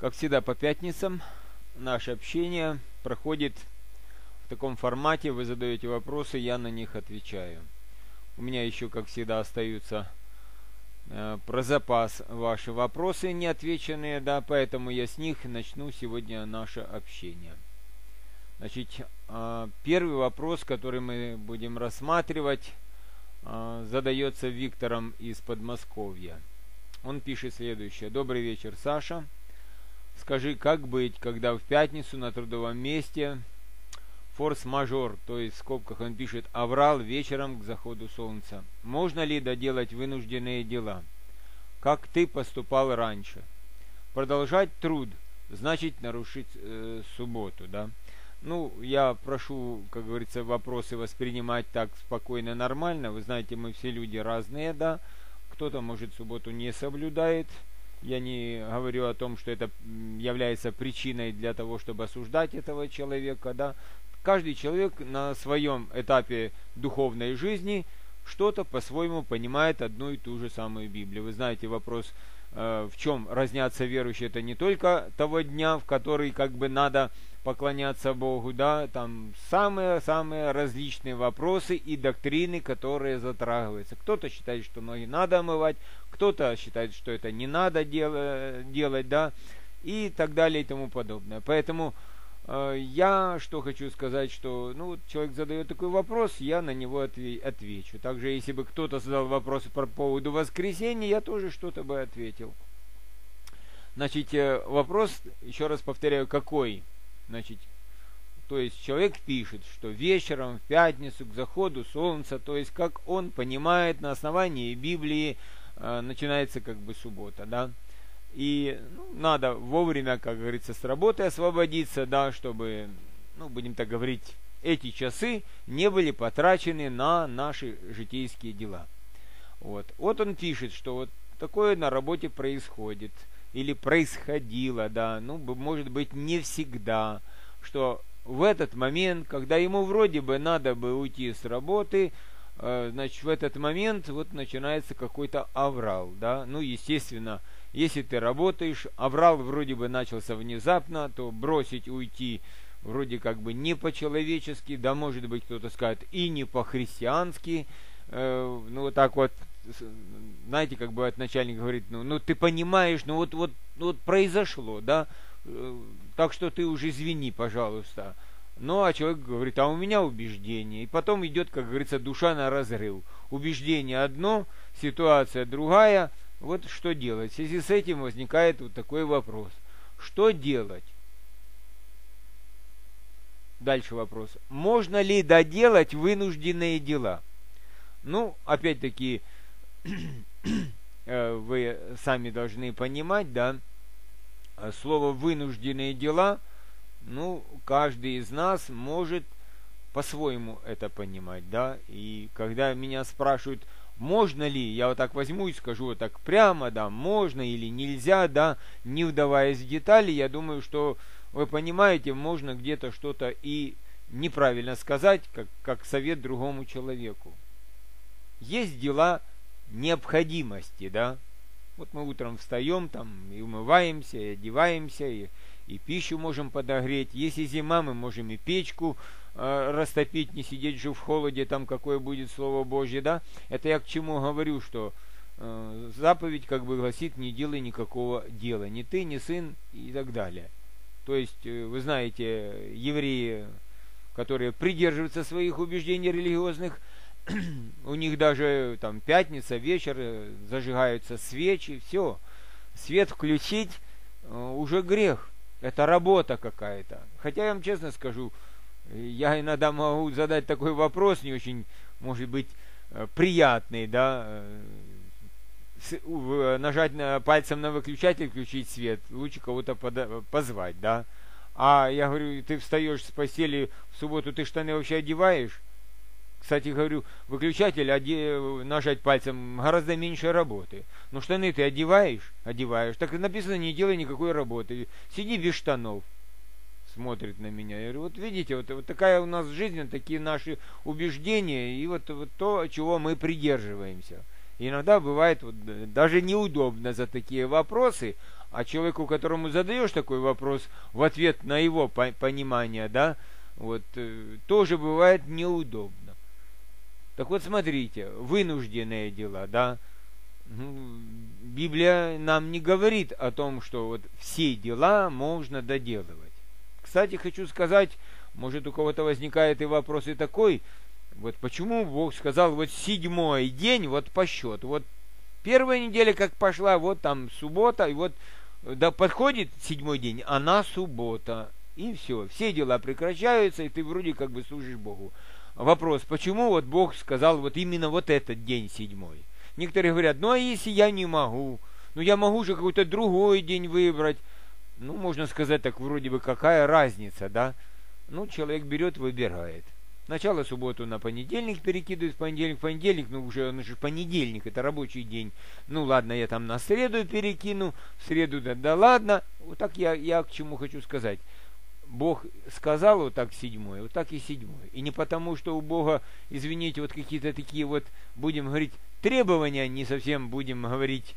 Как всегда по пятницам наше общение проходит в таком формате. Вы задаете вопросы, я на них отвечаю. У меня еще, как всегда, остаются про запас ваши вопросы неотвеченные, да, поэтому я с них начну сегодня наше общение. Значит, первый вопрос, который мы будем рассматривать, задается Виктором из Подмосковья. Он пишет следующее. Добрый вечер, Саша. Скажи, как быть, когда в пятницу на трудовом месте форс-мажор, то есть в скобках он пишет аврал вечером к заходу солнца. Можно ли доделать вынужденные дела? Как ты поступал раньше? Продолжать труд, значит нарушить субботу, да? Ну, я прошу, как говорится, вопросы воспринимать так спокойно, нормально. Вы знаете, мы все люди разные, да? Кто-то, может, субботу не соблюдает. Я не говорю о том, что это является причиной для того, чтобы осуждать этого человека, да. Каждый человек на своем этапе духовной жизни что-то по-своему понимает одну и ту же самую Библию. Вы знаете, вопрос, в чем разнятся верующие, это не только того дня, в который как бы надо поклоняться Богу, да, там самые различные вопросы и доктрины, которые затрагиваются. Кто-то считает, что ноги надо омывать, кто-то считает, что это не надо делать, да, и так далее и тому подобное. Поэтому я что хочу сказать, что человек задает такой вопрос, я на него отвечу. Также, если бы кто-то задал вопрос по поводу воскресения, я тоже что-то бы ответил. Значит, вопрос, еще раз повторяю, какой? Значит, то есть человек пишет, что вечером в пятницу к заходу солнца, то есть как он понимает на основании Библии, начинается как бы суббота, да. И надо вовремя, как говорится, с работы освободиться, да, чтобы, будем так говорить, эти часы не были потрачены на наши житейские дела. Вот он пишет, что вот такое на работе происходит. Или происходило, да, может быть, не всегда, что в этот момент, когда ему вроде бы надо бы уйти с работы, значит, в этот момент вот начинается какой-то аврал, да, естественно, если ты работаешь, аврал вроде бы начался внезапно, то бросить, уйти вроде как бы не по-человечески, да, может быть, кто-то скажет, и не по-христиански, вот так вот, знаете, как бывает, начальник говорит, ты понимаешь, вот произошло, да, так что ты уже извини, пожалуйста. А человек говорит, а у меня убеждение. И потом идет, как говорится, душа на разрыв. Убеждение одно, ситуация другая. Вот что делать? В связи с этим возникает вот такой вопрос. Что делать? Дальше вопрос. Можно ли доделать вынужденные дела? Опять-таки, вы сами должны понимать, да, слово «вынужденные дела», каждый из нас может по-своему это понимать, да, и когда меня спрашивают, можно ли, я вот так возьму и скажу вот так прямо, да, можно или нельзя, да, не вдаваясь в детали, я думаю, что вы понимаете, можно где-то что-то и неправильно сказать, как совет другому человеку. Есть дела необходимости, да. Вот мы утром встаем, там, и умываемся, и одеваемся, и пищу можем подогреть. Если зима, мы можем и печку растопить, не сидеть же в холоде, там, какое будет Слово Божье, да. Это я к чему говорю, что заповедь, как бы, гласит, не делай никакого дела, ни ты, ни сын, и так далее. То есть, вы знаете, евреи, которые придерживаются своих убеждений религиозных, у них даже там пятница, вечер, зажигаются свечи, все. Свет включить уже грех. Это работа какая-то. Хотя я вам честно скажу, я иногда могу задать такой вопрос, не очень, может быть, приятный, да, нажать пальцем на выключатель, включить свет, лучше кого-то позвать, да. А я говорю, ты встаешь с постели в субботу, ты штаны вообще одеваешь? Кстати, говорю, выключатель нажать пальцем гораздо меньше работы. Но штаны ты одеваешь? Одеваешь. Так написано, не делай никакой работы. Сиди без штанов. Смотрит на меня. Я говорю, вот видите, вот такая у нас жизнь, такие наши убеждения, и вот то, чего мы придерживаемся. И иногда бывает вот, даже неудобно за такие вопросы, а человеку, которому задаешь такой вопрос, в ответ на его понимание, да, вот, тоже бывает неудобно. Так вот, смотрите, вынужденные дела, да, ну, Библия нам не говорит о том, что вот все дела можно доделывать. Кстати, хочу сказать, может у кого-то возникает и вопрос и такой, вот почему Бог сказал вот 7-й день вот по счету, вот первая неделя как пошла, вот там суббота, и вот да, подходит 7-й день, она суббота, и все дела прекращаются, и ты вроде как бы служишь Богу. Вопрос, почему вот Бог сказал вот именно вот этот день 7-й? Некоторые говорят, ну а если я не могу? Ну я могу же какой-то другой день выбрать. Ну, можно сказать так, вроде бы какая разница, да? Ну, человек берет, выбирает. Сначала субботу на понедельник перекидывает, в понедельник, ну уже, он же понедельник, это рабочий день. Ну ладно, я там на среду перекину, в среду, да ладно. Вот так я к чему хочу сказать. Бог сказал вот так 7-й, вот так и 7-й. И не потому, что у Бога, извините, вот какие-то такие вот, будем говорить, требования, не совсем будем говорить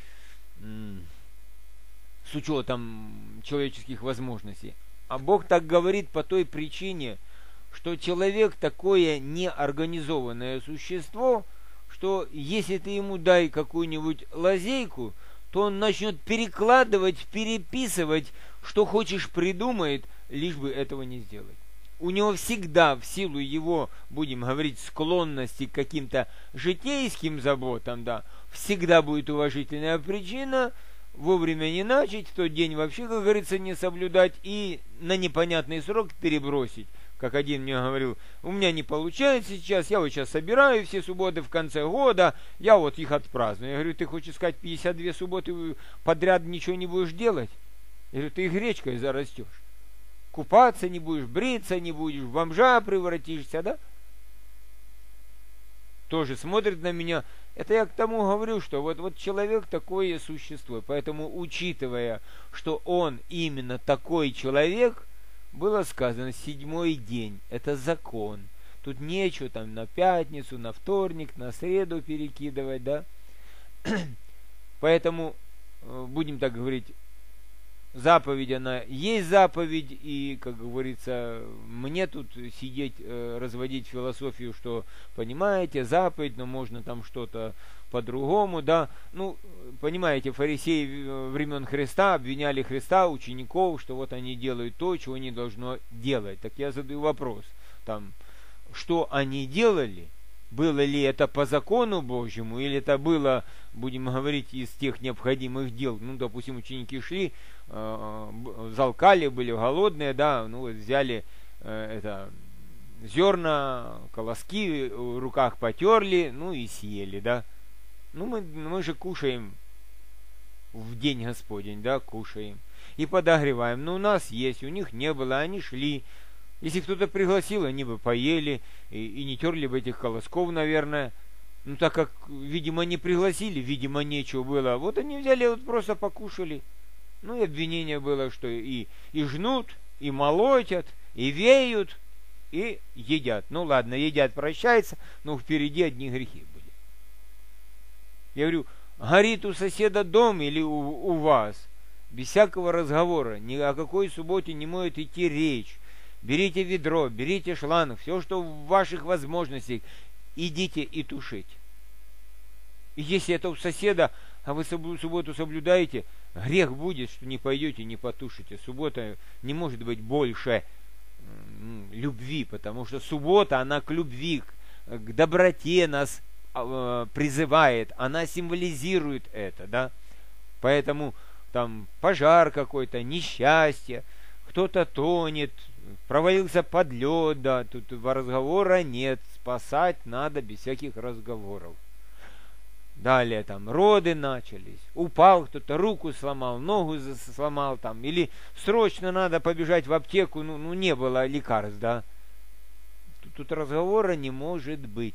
с учетом человеческих возможностей. А Бог так говорит по той причине, что человек такое неорганизованное существо, что если ты ему дай какую-нибудь лазейку, то он начнет перекладывать, переписывать, что хочешь придумает, лишь бы этого не сделать. У него всегда, в силу его, будем говорить, склонности к каким-то житейским заботам, да, всегда будет уважительная причина вовремя не начать, в тот день вообще, как говорится, не соблюдать и на непонятный срок перебросить. Как один мне говорил, у меня не получается сейчас, я вот сейчас собираю все субботы в конце года, я вот их отпраздную. Я говорю, ты хочешь сказать, 52 субботы подряд ничего не будешь делать? Я говорю, ты их гречкой зарастешь. Купаться не будешь, бриться не будешь, в бомжа превратишься, да? Тоже смотрит на меня. Это я к тому говорю, что вот человек такое существо. Поэтому, учитывая, что он именно такой человек, было сказано 7-й день. Это закон. Тут нечего там на пятницу, на вторник, на среду перекидывать, да? Поэтому, будем так говорить, заповедь, она есть заповедь, и, как говорится, мне тут сидеть, разводить философию, что, понимаете, заповедь, но можно там что-то по-другому, да. Ну, понимаете, фарисеи времен Христа обвиняли Христа, учеников, что вот они делают то, чего не должно делать. Так я задаю вопрос, там, что они делали? Было ли это по закону Божьему, или это было, будем говорить, из тех необходимых дел? Ну, допустим, ученики шли, залкали, были голодные, да, ну, вот взяли зерна, колоски в руках потерли, ну, и съели, да. Ну, мы же кушаем в день Господень, да, кушаем. И подогреваем. Ну, у нас есть, у них не было, они шли. Если кто-то пригласил, они бы поели и не терли бы этих колосков, наверное. Ну, так как, видимо, не пригласили, видимо, нечего было. Вот они взяли, вот просто покушали. Ну, и обвинение было, что и жнут, и молотят, и веют, и едят. Ну, ладно, едят, прощается, но впереди одни грехи были. Я говорю, горит у соседа дом или у вас, без всякого разговора, ни о какой субботе не может идти речь. Берите ведро, берите шланг, все, что в ваших возможностях, идите и тушите. И если это у соседа, а вы субботу соблюдаете, грех будет, что не пойдете, не потушите. Суббота не может быть больше любви, потому что суббота, она к любви, к доброте нас призывает, она символизирует это, да. Поэтому там пожар какой-то, несчастье, кто-то тонет, провалился под лед, да, тут разговора нет, спасать надо без всяких разговоров. Далее там роды начались, упал кто-то, руку сломал, ногу сломал там, или срочно надо побежать в аптеку, ну не было лекарств, да. Тут разговора не может быть.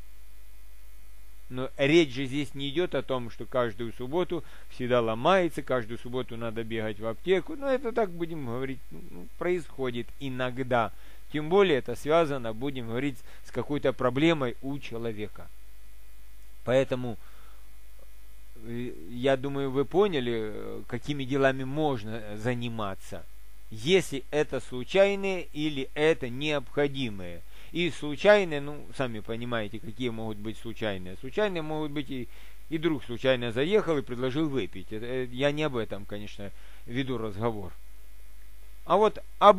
Но речь же здесь не идет о том, что каждую субботу всегда ломается, каждую субботу надо бегать в аптеку. Но это так, будем говорить, происходит иногда. Тем более это связано, будем говорить, с какой-то проблемой у человека. Поэтому я думаю, вы поняли, какими делами можно заниматься, если это случайные или это необходимые. И случайные, ну, сами понимаете, какие могут быть случайные. Случайные могут быть и друг случайно заехал и предложил выпить. Я не об этом, конечно, веду разговор. А вот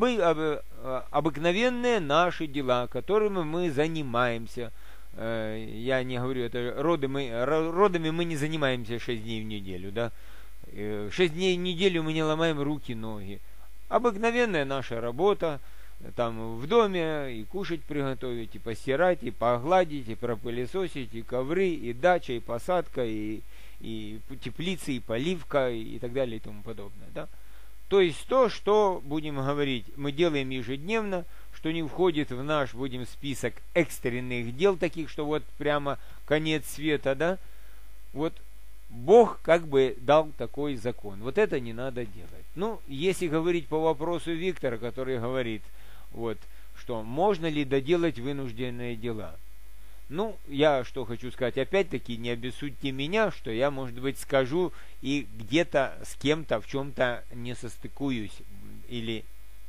обыкновенные наши дела, которыми мы занимаемся. Я не говорю, это родами мы не занимаемся 6 дней в неделю, да. 6 дней в неделю мы не ломаем руки, ноги. Обыкновенная наша работа, там в доме и кушать приготовить, и постирать, и погладить, и пропылесосить, и ковры, и дача, и посадка, и теплицы, и поливка, и так далее, и тому подобное, да. То есть то, что, будем говорить, мы делаем ежедневно, что не входит в наш, будем, список экстренных дел, таких, что вот прямо конец света, да. Вот Бог как бы дал такой закон. Вот это не надо делать. Ну, если говорить по вопросу Виктора, который говорит, вот, что можно ли доделать вынужденные дела. Ну, я что хочу сказать, опять-таки, не обессудьте меня, что я, может быть, скажу и где-то с кем-то в чем-то не состыкуюсь, или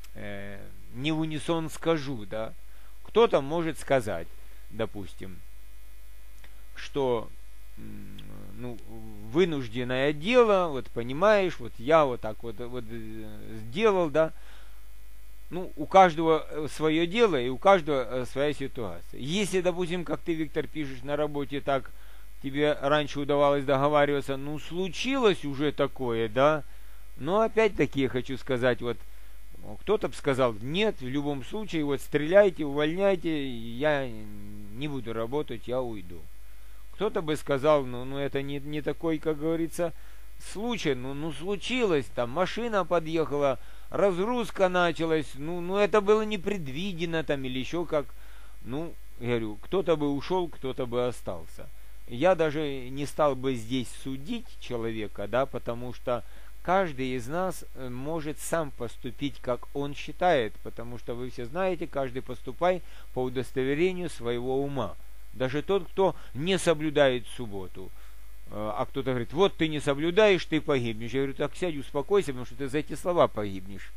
не в унисон скажу, да. Кто-то может сказать, допустим, что, ну, вынужденное дело, вот понимаешь, вот я вот так вот сделал, да. Ну, у каждого свое дело, и у каждого своя ситуация. Если, допустим, как ты, Виктор, пишешь на работе, так тебе раньше удавалось договариваться, ну, случилось уже такое, да, но опять-таки я хочу сказать, вот, кто-то бы сказал, нет, в любом случае, вот, стреляйте, увольняйте, я не буду работать, я уйду. Кто-то бы сказал, ну это не такой, как говорится, случай, ну случилось, там, машина подъехала, разгрузка началась, ну это было непредвидено там или еще как. Ну, я говорю, кто-то бы ушел, кто-то бы остался. Я даже не стал бы здесь судить человека, да, потому что каждый из нас может сам поступить, как он считает, потому что вы все знаете, каждый поступай по удостоверению своего ума. Даже тот, кто не соблюдает субботу. А кто-то говорит, вот ты не соблюдаешь, ты погибнешь. Я говорю, так сядь, успокойся, потому что ты за эти слова погибнешь.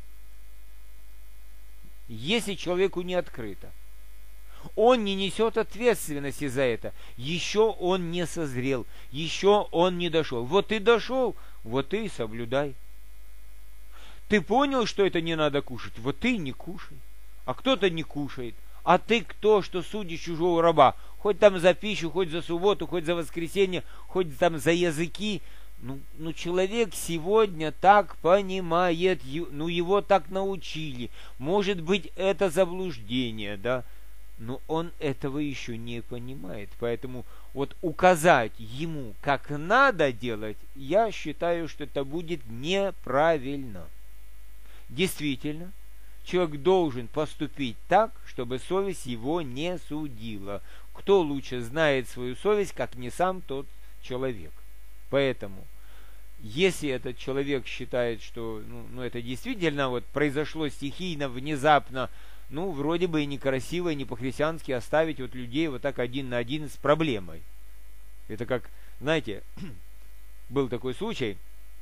Если человеку не открыто, он не несет ответственности за это. Еще он не созрел, еще он не дошел. Вот ты дошел, вот ты и соблюдай. Ты понял, что это не надо кушать, вот ты не кушай. А кто-то не кушает. А ты кто, что судишь чужого раба? Хоть там за пищу, хоть за субботу, хоть за воскресенье, хоть там за языки. Ну человек сегодня так понимает, ну его так научили. Может быть, это заблуждение, да? Но он этого еще не понимает. Поэтому вот указать ему, как надо делать, я считаю, что это будет неправильно. Действительно, человек должен поступить так, чтобы совесть его не судила. Кто лучше знает свою совесть, как не сам тот человек. Поэтому, если этот человек считает, что это действительно вот произошло стихийно, внезапно, вроде бы и некрасиво, и не по-христиански оставить вот людей вот так один на один с проблемой. Это как, знаете, был такой случай,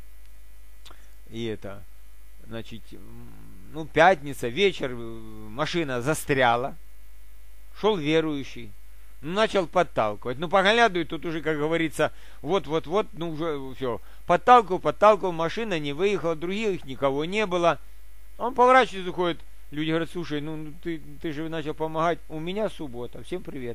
и это, значит, пятница, вечер, машина застряла, шел верующий, начал подталкивать. Поглядывает, тут уже, как говорится, вот, уже все. Подталкивал, машина не выехала, других никого не было. Он поворачивается, уходит. Люди говорят, слушай, ты же начал помогать. У меня суббота, всем привет.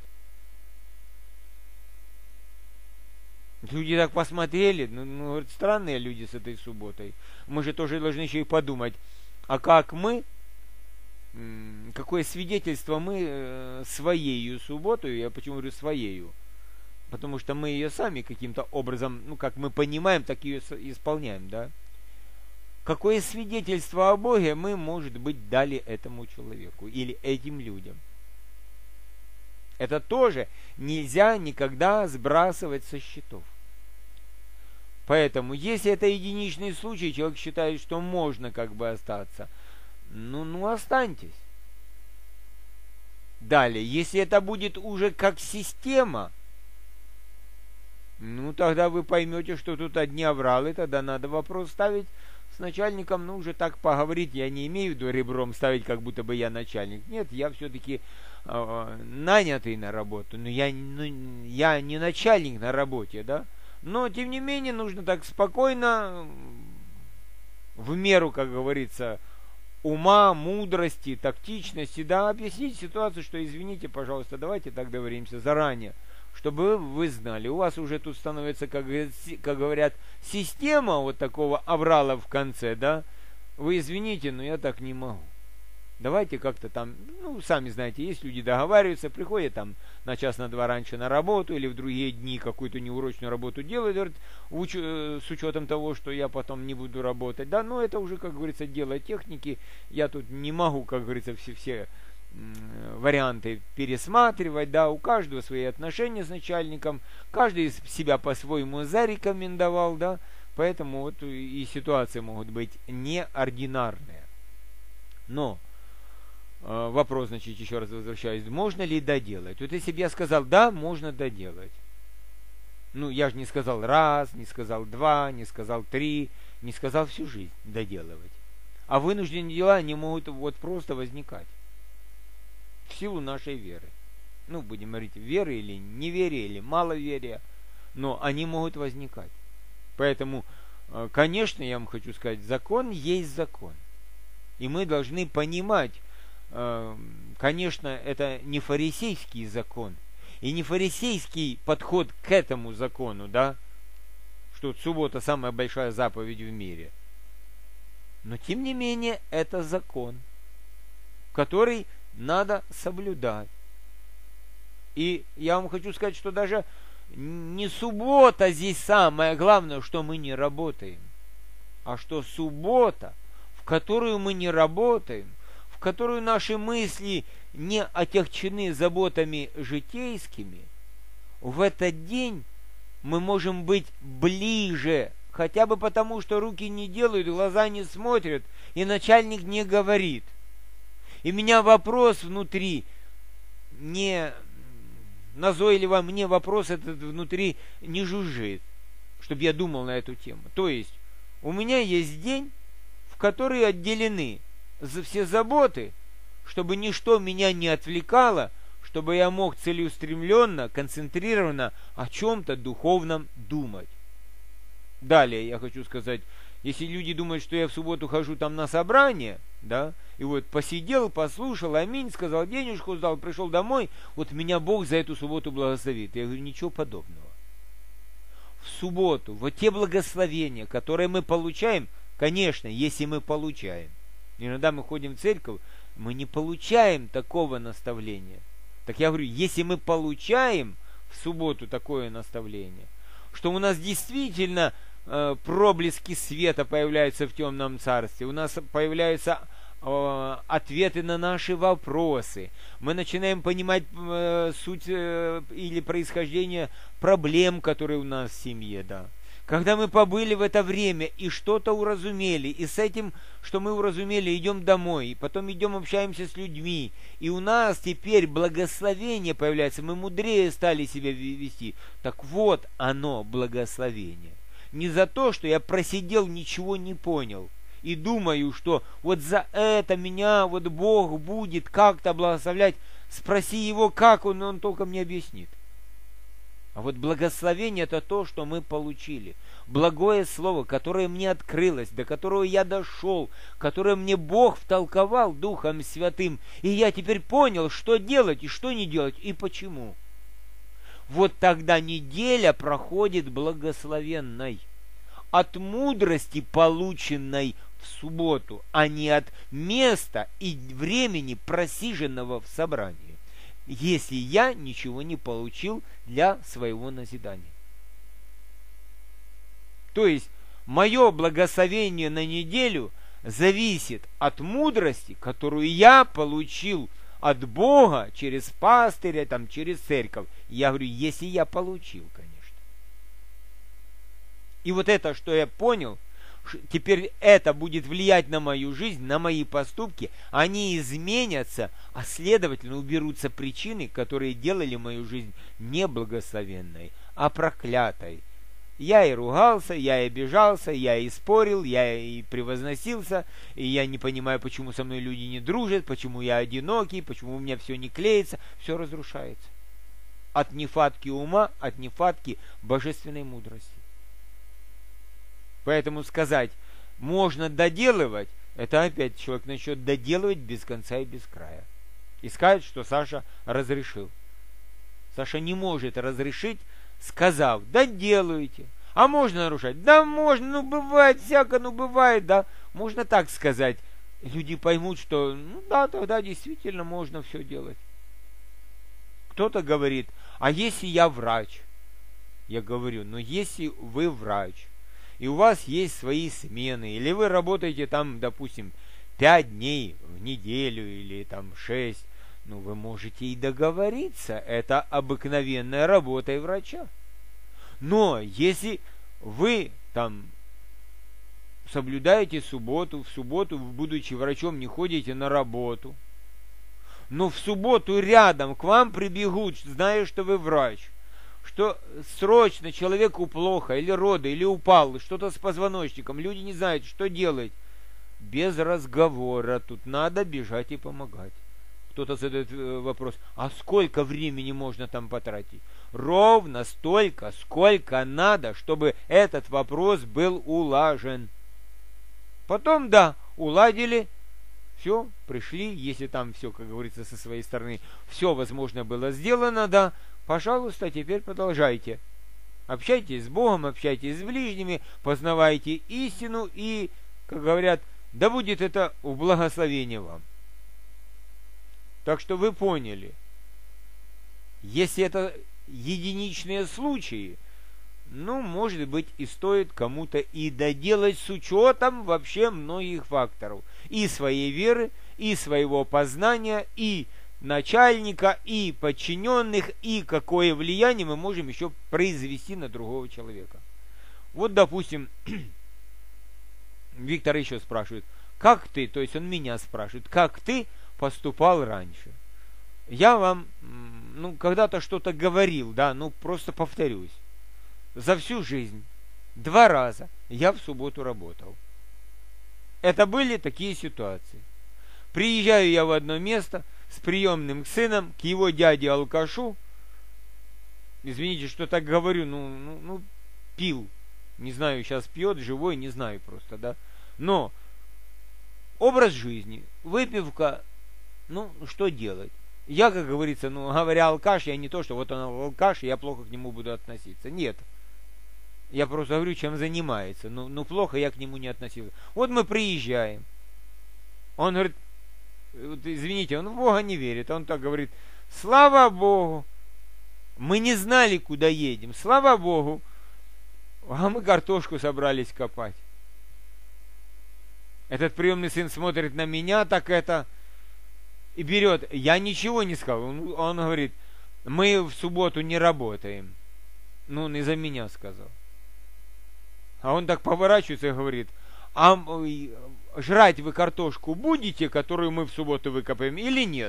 Люди так посмотрели, говорят, странные люди с этой субботой. Мы же тоже должны еще и подумать, а как мы, какое свидетельство мы своею субботою, я почему говорю своею, потому что мы ее сами каким-то образом, как мы понимаем, так ее исполняем, да? Какое свидетельство о Боге мы, может быть, дали этому человеку или этим людям? Это тоже нельзя никогда сбрасывать со счетов. Поэтому, если это единичный случай, человек считает, что можно как бы остаться, останьтесь. Далее, если это будет уже как система, Ну, тогда вы поймете, что тут одни авралы, тогда надо вопрос ставить с начальником, ну, уже так поговорить. Я не имею в виду ребром ставить, как будто бы я начальник. Нет, я все-таки нанятый на работу, но я не начальник на работе, да. Но, тем не менее, нужно так спокойно, в меру, как говорится, ума, мудрости, тактичности, да, объяснить ситуацию, что, извините, пожалуйста, давайте так договоримся заранее, чтобы вы знали. У вас уже тут становится, как говорят, система вот такого аврала в конце, да. Вы извините, но я так не могу. Давайте как-то там, ну, сами знаете, есть люди договариваются, приходят там на час, на два раньше на работу, или в другие дни какую-то неурочную работу делают, говорят, с учетом того, что я потом не буду работать, да, но это уже, как говорится, дело техники, я тут не могу, как говорится, все варианты пересматривать, да, у каждого свои отношения с начальником, каждый себя по-своему зарекомендовал, да, поэтому вот и ситуации могут быть неординарные. Но вопрос, значит, еще раз возвращаюсь, можно ли доделать? Вот если бы я сказал, да, можно доделать. Ну, я же не сказал раз, не сказал два, не сказал три, не сказал всю жизнь доделывать. А вынужденные дела не могут вот просто возникать в силу нашей веры. Ну, будем говорить, веры или неверия, или маловерия, но они могут возникать. Поэтому, конечно, я вам хочу сказать, закон есть закон. И мы должны понимать, конечно, это не фарисейский закон, и не фарисейский подход к этому закону, да, что суббота самая большая заповедь в мире. Но, тем не менее, это закон, который надо соблюдать. И я вам хочу сказать, что даже не суббота здесь самое главное, что мы не работаем, а что суббота, в которую мы не работаем, в которую наши мысли не отягчены заботами житейскими, в этот день мы можем быть ближе, хотя бы потому, что руки не делают, глаза не смотрят, и начальник не говорит. И меня вопрос внутри не назойливо, мне вопрос этот внутри не жужжит, чтобы я думал на эту тему. То есть, у меня есть день, в который отделены все заботы, чтобы ничто меня не отвлекало, чтобы я мог целеустремленно, концентрированно о чем-то духовном думать. Далее я хочу сказать, если люди думают, что я в субботу хожу там на собрание, да, и вот посидел, послушал, аминь, сказал, денежку сдал, пришел домой, вот меня Бог за эту субботу благословит. Я говорю, ничего подобного. В субботу, вот те благословения, которые мы получаем, конечно, если мы получаем. Иногда мы ходим в церковь, мы не получаем такого наставления. Так я говорю, если мы получаем в субботу такое наставление, что у нас действительно проблески света появляются в темном царстве, у нас появляются ответы на наши вопросы, мы начинаем понимать суть или происхождение проблем, которые у нас в семье, да. Когда мы побыли в это время и что-то уразумели, и с этим, что мы уразумели, идем домой, и потом идем общаемся с людьми, и у нас теперь благословение появляется, мы мудрее стали себя вести. Так вот оно, благословение. Не за то, что я просидел, ничего не понял, и думаю, что вот за это меня вот Бог будет как-то благословлять. Спроси его, как он толком не объяснит. А вот благословение — это то, что мы получили. Благое слово, которое мне открылось, до которого я дошел, которое мне Бог втолковал Духом Святым. И я теперь понял, что делать и что не делать, и почему. Вот тогда неделя проходит благословенной. От мудрости, полученной в субботу, а не от места и времени, просиженного в собрании, если я ничего не получил для своего назидания. То есть, мое благословение на неделю зависит от мудрости, которую я получил от Бога через пастыря, там, через церковь. Я говорю, если я получил, конечно. И вот это, что я понял, теперь это будет влиять на мою жизнь, на мои поступки, они изменятся, а следовательно уберутся причины, которые делали мою жизнь неблагословенной. а проклятой. Я и ругался, я и обижался, я и спорил, я и превозносился, и я не понимаю, почему со мной люди не дружат, почему я одинокий, почему у меня все не клеится, все разрушается. От нехватки ума, от нехватки божественной мудрости. Поэтому сказать, можно доделывать, это опять человек начнет доделывать без конца и без края. И скажет, что Саша разрешил. Саша не может разрешить, сказав, да делайте. А можно нарушать? Да можно, ну бывает всяко, ну бывает, да. Можно так сказать. Люди поймут, что, ну да, тогда действительно можно все делать. Кто-то говорит, а если я врач? Я говорю, ну если вы врач, и у вас есть свои смены, или вы работаете там, допустим, 5 дней в неделю, или там 6, ну вы можете и договориться. Это обыкновенная работа и врача. Но если вы там соблюдаете субботу, в субботу, будучи врачом, не ходите на работу, но в субботу рядом к вам прибегут, зная, что вы врач, что срочно человеку плохо, или роды, или упал, что-то с позвоночником, люди не знают, что делать. Без разговора тут надо бежать и помогать. Кто-то задает вопрос, а сколько времени можно там потратить? Ровно столько, сколько надо, чтобы этот вопрос был улажен. Потом, да, уладили, все, пришли, если там все, как говорится, со своей стороны, все возможно было сделано, да, пожалуйста, теперь продолжайте. Общайтесь с Богом, общайтесь с ближними, познавайте истину и, как говорят, да будет это в благословение вам. Так что вы поняли, если это единичные случаи, ну, может быть, и стоит кому-то и доделать с учетом вообще многих факторов. И своей веры, и своего познания, и начальника, и подчиненных, и какое влияние мы можем еще произвести на другого человека. Вот, допустим, Виктор еще спрашивает, как ты, то есть он меня спрашивает, как ты поступал раньше? Я вам, ну, когда-то что-то говорил, да, ну, просто повторюсь. За всю жизнь 2 раза я в субботу работал. Это были такие ситуации. Приезжаю я в одно место с приемным сыном к его дяде-алкашу. Извините, что так говорю, ну, пил. Не знаю, сейчас пьет, живой, не знаю просто, да. Но образ жизни, выпивка, ну, что делать? Я, как говорится, ну, говоря алкаш, я не то, что вот он алкаш, и я плохо к нему буду относиться. Нет. Я просто говорю, чем занимается. Ну, плохо я к нему не относился. Вот мы приезжаем. Он говорит, вот, извините, он в Бога не верит. Он так говорит, слава Богу, мы не знали, куда едем. Слава Богу, а мы картошку собрались копать. Этот приемный сын смотрит на меня, так это, и берет. Я ничего не сказал. Он говорит, мы в субботу не работаем. Ну, он из-за меня сказал. А он так поворачивается и говорит, а жрать вы картошку будете, которую мы в субботу выкопаем, или нет?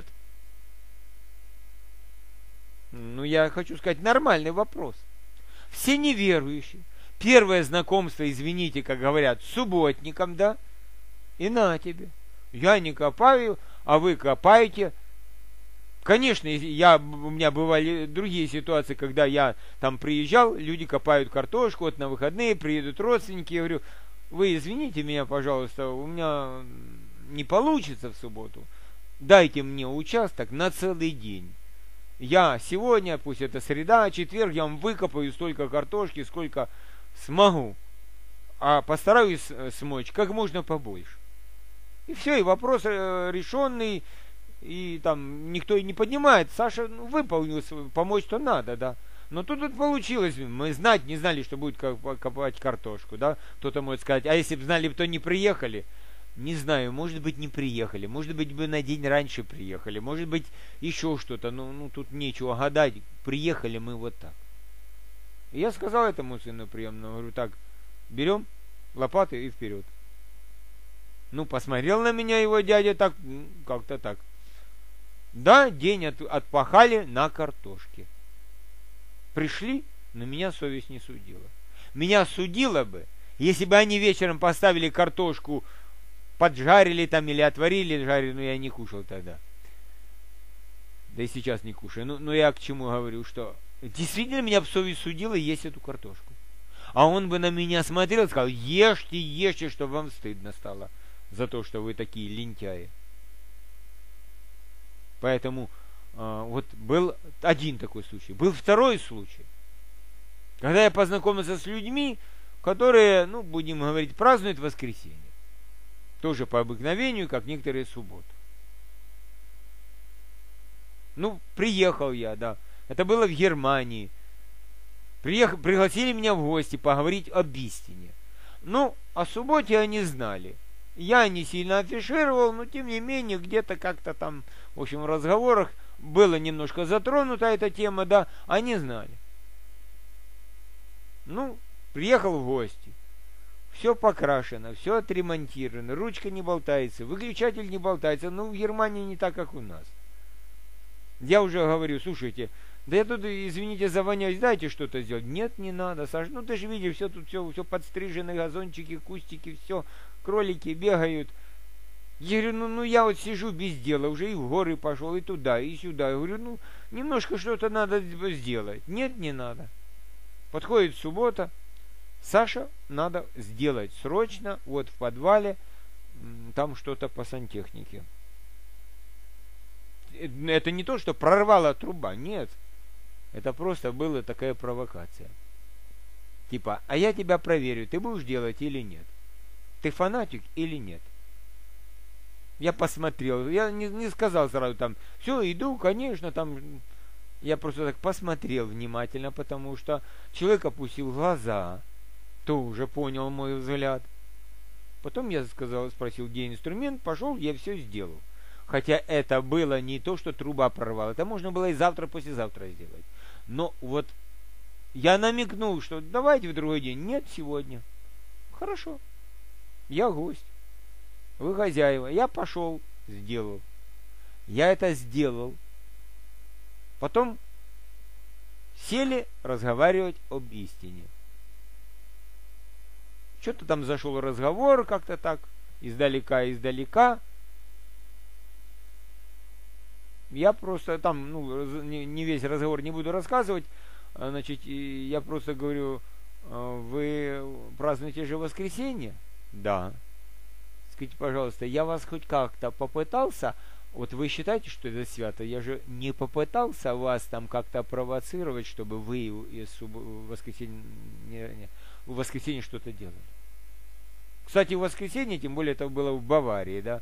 Ну, я хочу сказать, нормальный вопрос. Все неверующие. Первое знакомство, извините, как говорят, с субботником, да? И на тебе. Я не копаю, а вы копаете. Конечно, у меня бывали другие ситуации, когда я там приезжал, люди копают картошку, вот на выходные приедут родственники, я говорю, вы извините меня, пожалуйста, у меня не получится в субботу, дайте мне участок на целый день. Я сегодня, пусть это среда, четверг, я вам выкопаю столько картошки, сколько смогу, а постараюсь смочь как можно побольше. И все, и вопрос решенный. И там никто и не поднимает. Саша выполнил, помочь-то надо, да. Но тут вот получилось. Мы не знали, что будет копать картошку, да. Кто-то может сказать, а если бы знали, то не приехали. Не знаю, может быть, не приехали. Может быть, бы на день раньше приехали. Может быть, еще что-то. Ну, тут нечего гадать. Приехали мы вот так. И я сказал этому сыну приемному, говорю, так, берем лопаты и вперед. Ну, посмотрел на меня его дядя так, как-то так. Да, день отпахали на картошке. Пришли Но меня совесть не судила. Меня судила бы, если бы они вечером поставили картошку, поджарили там или отварили, жарили, но я не кушал тогда. Да и сейчас не кушаю. Но я к чему говорю, что действительно меня бы совесть судила есть эту картошку. А он бы на меня смотрел и сказал: ешьте, ешьте, чтобы вам стыдно стало за то, что вы такие лентяи. Поэтому вот был один такой случай. Был второй случай, когда я познакомился с людьми, которые, ну, будем говорить, празднуют воскресенье. Тоже по обыкновению, как некоторые субботы. Ну, приехал я, да. Это было в Германии. Пригласили меня в гости поговорить об истине. Ну, о субботе они знали. Я не сильно афишировал, но тем не менее, где-то как-то там, в общем, в разговорах было немножко затронута эта тема, да, они знали. Ну, приехал в гости. Все покрашено, все отремонтировано, ручка не болтается, выключатель не болтается. Ну, в Германии не так, как у нас. Я уже говорю: слушайте, да я тут, извините, завоняюсь, дайте что-то сделать. Нет, не надо, Саша, ну ты же видишь, все тут все подстрижено, газончики, кустики, все, кролики бегают. Я говорю: ну я вот сижу без дела, уже и в горы пошел, и туда, и сюда. Я говорю: ну, немножко что-то надо сделать. Нет, не надо. Подходит суббота. Саша, надо сделать срочно, вот в подвале, там что-то по сантехнике. Это не то, что прорвала труба, нет. Это просто была такая провокация. Типа: а я тебя проверю, ты будешь делать или нет? Ты фанатик или нет? Я посмотрел, я не сказал сразу там: все, иду, конечно, там. Я просто так посмотрел внимательно, потому что человек опустил глаза, то уже понял мой взгляд. Потом я спросил, где инструмент, пошел, я все сделал. Хотя это было не то, что труба прорвала, это можно было и завтра, послезавтра сделать. Но вот я намекнул, что давайте в другой день. Нет, сегодня. Хорошо. Я гость. Вы хозяева. Я пошел, сделал. Я это сделал. Потом сели разговаривать об истине. Что-то там зашел разговор как-то так, издалека. Я просто там, ну, не весь разговор не буду рассказывать. Значит, я просто говорю: вы празднуете же воскресенье? Да. Скажите, пожалуйста, я вас хоть как-то попытался, вот вы считаете, что это свято? Я же не попытался вас там как-то провоцировать, чтобы вы в воскресенье что-то делали. Кстати, в воскресенье, тем более это было в Баварии, да,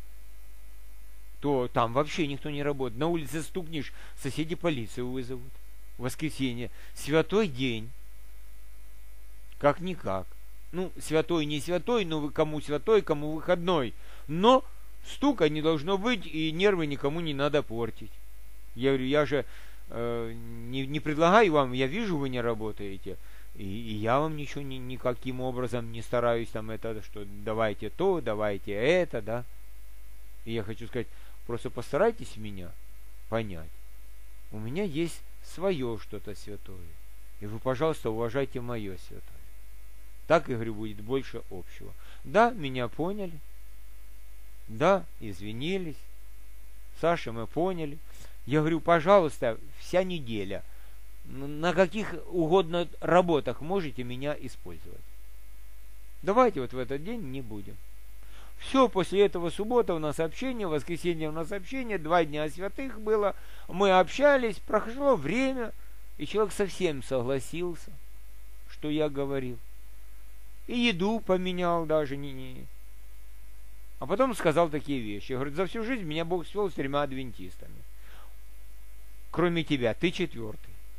то там вообще никто не работает. На улице стукнешь, соседи полицию вызовут. В воскресенье. Святой день. Как-никак. Ну, святой, не святой, но кому святой, кому выходной. Но стука не должно быть, и нервы никому не надо портить. Я говорю: я же не предлагаю вам, я вижу, вы не работаете. И я вам ничего никаким образом не стараюсь там это, что давайте то, давайте это, да. И я хочу сказать, просто постарайтесь меня понять. У меня есть свое что-то святое. И вы, пожалуйста, уважайте мое святое. Так, я говорю, будет больше общего. Да, меня поняли. Да, извинились. Саша, мы поняли. Я говорю: пожалуйста, вся неделя, на каких угодно работах можете меня использовать. Давайте вот в этот день не будем. Все, после этого суббота у нас общение, воскресенье у нас общение, 2 дня святых было. Мы общались, прошло время, и человек совсем согласился, что я говорил. И еду поменял даже. А потом сказал такие вещи. Говорит: за всю жизнь меня Бог свел с 3 адвентистами. Кроме тебя, ты 4-й.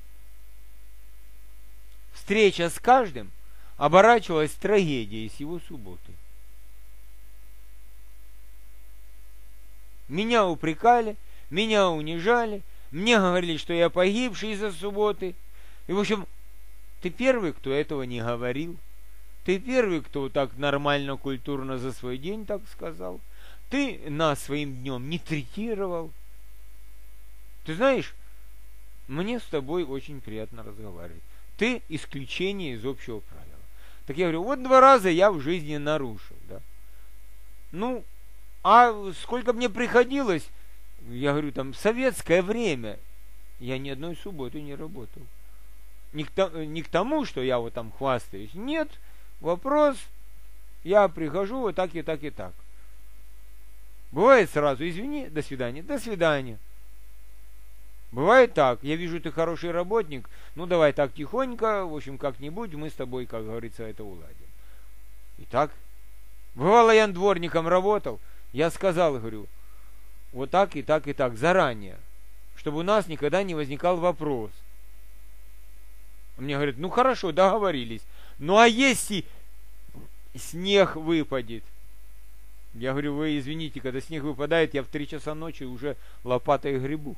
Встреча с каждым оборачивалась трагедией с его субботы. Меня упрекали, меня унижали, мне говорили, что я погибший из-за субботы. И, в общем, ты первый, кто этого не говорил. Ты первый, кто так нормально, культурно за свой день так сказал. Ты нас своим днем не третировал. Ты знаешь, мне с тобой очень приятно разговаривать. ты исключение из общего правила. Так я говорю, вот 2 раза я в жизни нарушил, да. Ну, а сколько мне приходилось, я говорю, там, в советское время я ни одной субботы не работал. Не к тому, что я вот там хвастаюсь. Нет, вопрос, я прихожу вот так и так и так. Бывает сразу, извини, до свидания, до свидания. Бывает так, я вижу, ты хороший работник, ну давай так тихонько, в общем, как-нибудь мы с тобой, как говорится, это уладим. И так. Бывало, я дворником работал, я сказал, говорю, вот так и так и так, заранее, чтобы у нас никогда не возникал вопрос. Мне говорят, ну хорошо, договорились. Ну а если снег выпадет? Я говорю, вы извините, когда снег выпадает, я в 3 часа ночи уже лопатой гребу.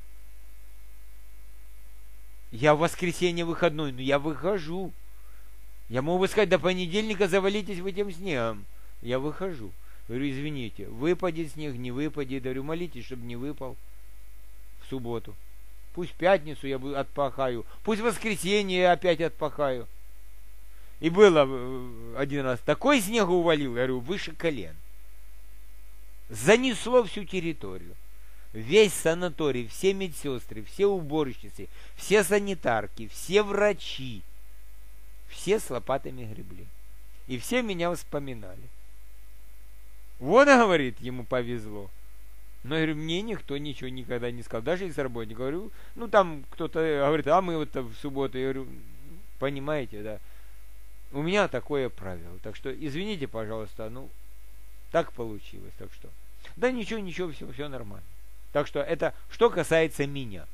Я в воскресенье выходной, но я выхожу. Я могу сказать, до понедельника завалитесь вы этим снегом. Я выхожу. Говорю, извините, выпадет снег, не выпадет. Говорю, молитесь, чтобы не выпал в субботу. Пусть в пятницу я отпахаю, пусть в воскресенье я опять отпахаю. И было один раз, такой снег увалил, я говорю, выше колен. Занесло всю территорию. Весь санаторий, все медсестры, все уборщицы, все санитарки, все врачи, все с лопатами гребли. И все меня вспоминали. Вот, говорит, ему повезло. Но, говорю, мне никто ничего никогда не сказал. Даже из работника. Говорю, ну там кто-то говорит, а мы вот в субботу. Я говорю, понимаете, да. У меня такое правило. Так что, извините, пожалуйста, ну, так получилось. Так что, да ничего, все нормально. Так что, это что касается меня.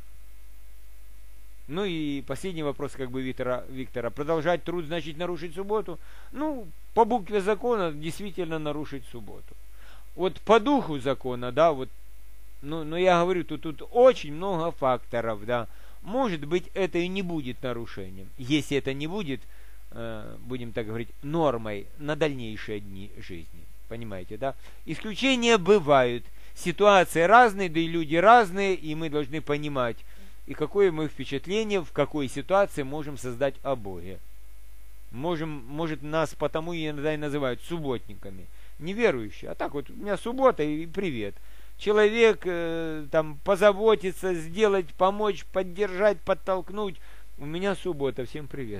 Ну и последний вопрос, как бы, Виктора. Продолжать труд, значит нарушить субботу? Ну, по букве закона действительно нарушить субботу. Вот по духу закона, да, вот, но я говорю, тут очень много факторов, да. Может быть, это и не будет нарушением. Если это не будет, будем так говорить, нормой на дальнейшие дни жизни. Понимаете, да? Исключения бывают. Ситуации разные, да и люди разные, и мы должны понимать, и какое мы впечатление, в какой ситуации можем создать о Боге. Может, нас потому иногда и называют субботниками. Неверующие. А так вот, у меня суббота и привет. Человек там позаботиться, сделать, помочь, поддержать, подтолкнуть. У меня суббота. Всем привет.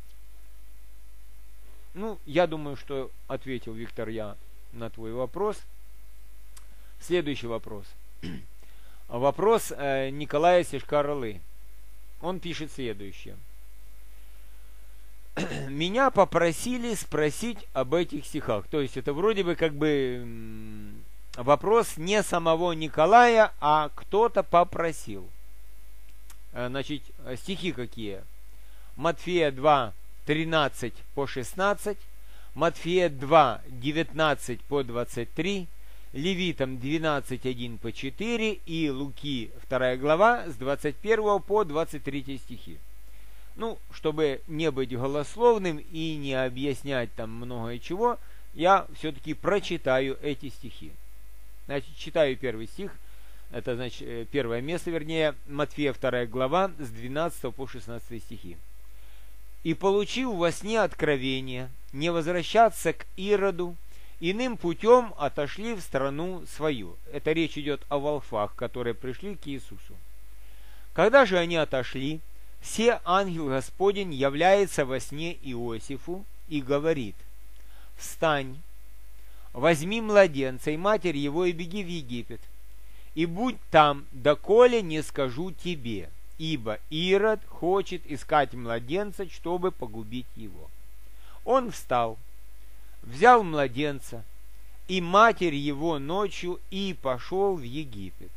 Ну, я думаю, что ответил, Виктор, я на твой вопрос. Следующий вопрос. Вопрос Николая Сешкар-Олы. Он пишет следующее. Меня попросили спросить об этих стихах. То есть это вроде бы как бы вопрос не самого Николая, а кто-то попросил. Значит, стихи какие? Матфея 2, 13 по 16, Матфея 2, 19 по 23, Левитам 12, 1 по 4 и Луки 2 глава с 21 по 23 стихи. Ну, чтобы не быть голословным и не объяснять там многое чего, я все-таки прочитаю эти стихи. Значит, читаю первый стих, это значит первое место, вернее, Матфея 2 глава с 12 по 16 стихи. «И получив во сне откровение, не возвращаться к Ироду, иным путем отошли в страну свою». Это речь идет о волхвах, которые пришли к Иисусу. «Когда же они отошли, се ангел Господень является во сне Иосифу и говорит: встань, возьми младенца и матерь его и беги в Египет, и будь там, доколе не скажу тебе, ибо Ирод хочет искать младенца, чтобы погубить его. Он встал, взял младенца и матерь его ночью и пошел в Египет.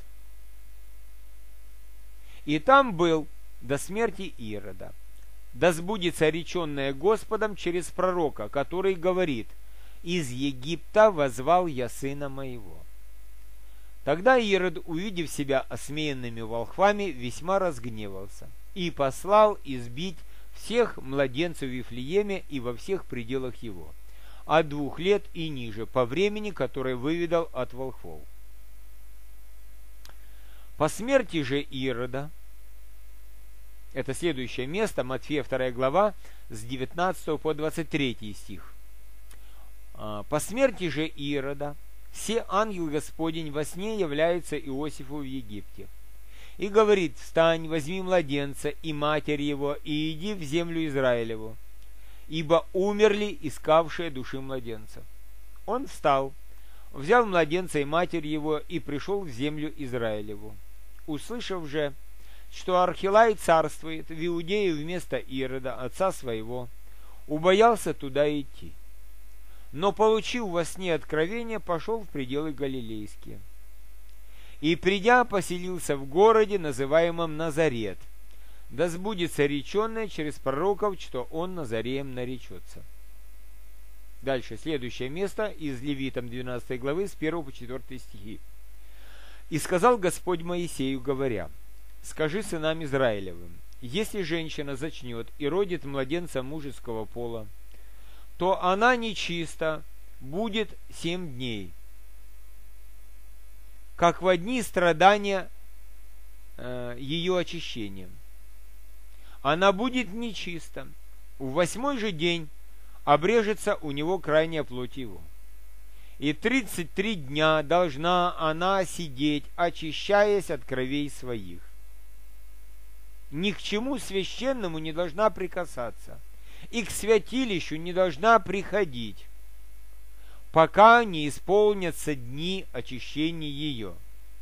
И там был до смерти Ирода. Да сбудется реченное Господом через пророка, который говорит: из Египта воззвал я сына моего. Тогда Ирод, увидев себя осмеянными волхвами, весьма разгневался и послал избить всех младенцев в Вифлееме и во всех пределах его, от 2 лет и ниже, по времени, которое выведал от волхвов. По смерти же Ирода Это следующее место, Матфея 2 глава, с 19 по 23 стих. «По смерти же Ирода, се ангел Господень во сне является Иосифу в Египте. И говорит: встань, возьми младенца и матерь его, и иди в землю Израилеву, ибо умерли искавшие души младенца. Он встал, взял младенца и матерь его, и пришел в землю Израилеву. Услышав же, что Архилай царствует в Иудее вместо Ирода, отца своего, убоялся туда идти. Но, получив во сне откровение, пошел в пределы Галилейские. И, придя, поселился в городе, называемом Назарет, да сбудется реченное через пророков, что он Назареем наречется». Дальше, следующее место из Левитам 12 главы с 1 по 4 стихи. «И сказал Господь Моисею, говоря: скажи сынам Израилевым, если женщина зачнет и родит младенца мужеского пола, то она нечиста будет 7 дней, как в дни страдания ее очищением. Она будет нечиста. В 8-й же день обрежется у него крайняя плоть его. И 33 дня должна она сидеть, очищаясь от кровей своих. Ни к чему священному не должна прикасаться, и к святилищу не должна приходить, пока не исполнятся дни очищения ее».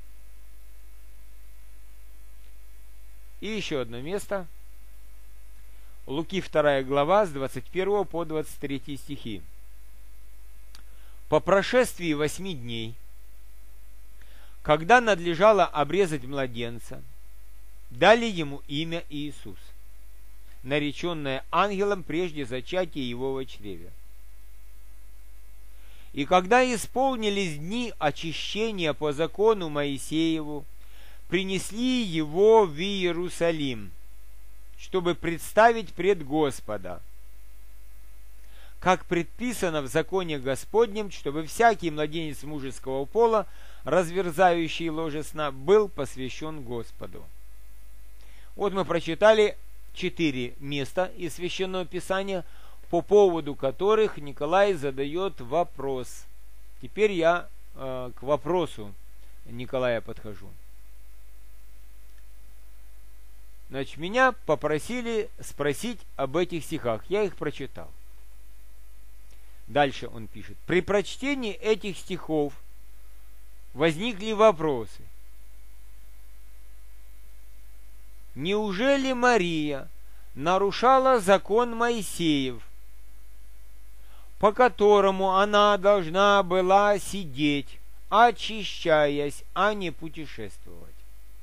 И еще одно место. Луки 2 глава с 21 по 23 стихи. «По прошествии 8 дней, когда надлежало обрезать младенца, дали ему имя Иисус, нареченное ангелом прежде зачатия его во чреве. И когда исполнились дни очищения по закону Моисееву, принесли его в Иерусалим, чтобы представить пред Господа, как предписано в законе Господнем, чтобы всякий младенец мужеского пола, разверзающий ложе сна, был посвящен Господу». Вот мы прочитали 4 места из Священного Писания, по поводу которых Николай задает вопрос. Теперь я к вопросу Николая подхожу. Значит, меня попросили спросить об этих стихах. Я их прочитал. Дальше он пишет: при прочтении этих стихов возникли вопросы. Неужели Мария нарушала закон Моисеев, по которому она должна была сидеть, очищаясь, а не путешествовать?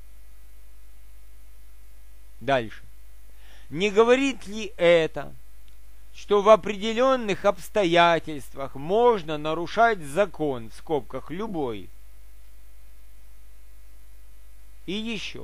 Дальше. Не говорит ли это, что в определенных обстоятельствах можно нарушать закон, в скобках любой? И еще.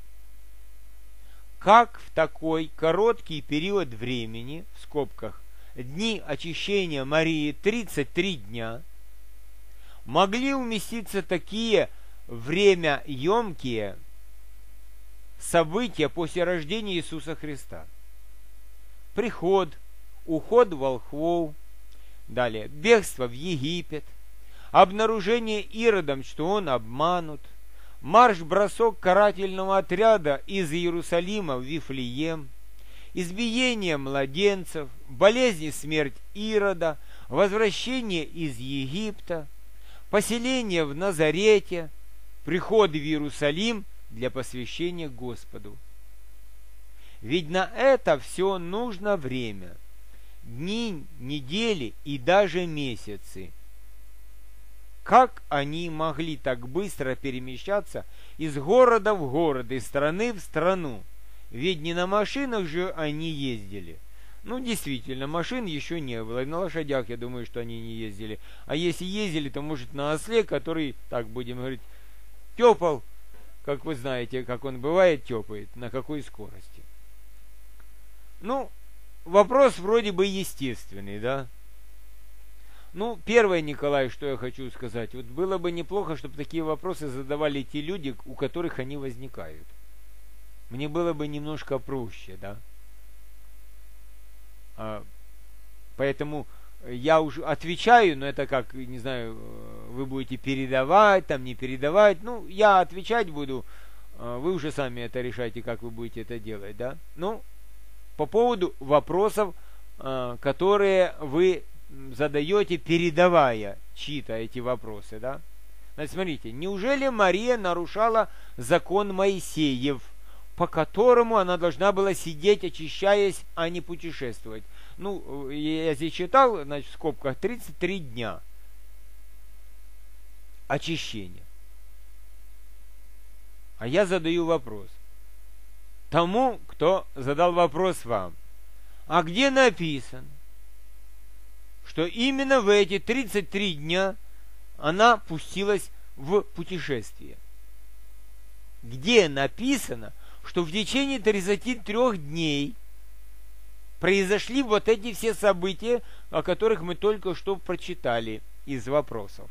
Как в такой короткий период времени, в скобках дни очищения Марии 33 дня, могли уместиться такие времяемкие события после рождения Иисуса Христа? Приход, уход волхвов, далее бегство в Египет, обнаружение Иродом, что он обманут, марш-бросок карательного отряда из Иерусалима в Вифлеем, избиение младенцев, болезнь и смерть Ирода, возвращение из Египта, поселение в Назарете, приход в Иерусалим для посвящения Господу. Ведь на это все нужно время, дни, недели и даже месяцы. Как они могли так быстро перемещаться из города в город, из страны в страну? Ведь не на машинах же они ездили. Ну, действительно, машин еще не было. И на лошадях, я думаю, что они не ездили. А если ездили, то, может, на осле, который, так будем говорить, тепал, как вы знаете, как он бывает тепает, на какой скорости. Ну, вопрос вроде бы естественный, да? Ну, первое, Николай, что я хочу сказать. Вот было бы неплохо, чтобы такие вопросы задавали те люди, у которых они возникают. мне было бы немножко проще, да. Поэтому я уже отвечаю, но это как, не знаю, вы будете передавать, там не передавать. Ну, я отвечать буду, вы уже сами это решайте, как вы будете это делать, да. Ну, по поводу вопросов, которые вы задаете, передавая чьи-то эти вопросы, да. Значит, смотрите, неужели Мария нарушала закон Моисеев, по которому она должна была сидеть, очищаясь, а не путешествовать? Ну, я здесь читал, значит, в скобках 33 дня очищения. А я задаю вопрос тому, кто задал вопрос вам. А где написано, что именно в эти 33 дня она пустилась в путешествие? Где написано, что в течение 33 дней произошли вот эти все события, о которых мы только что прочитали из вопросов?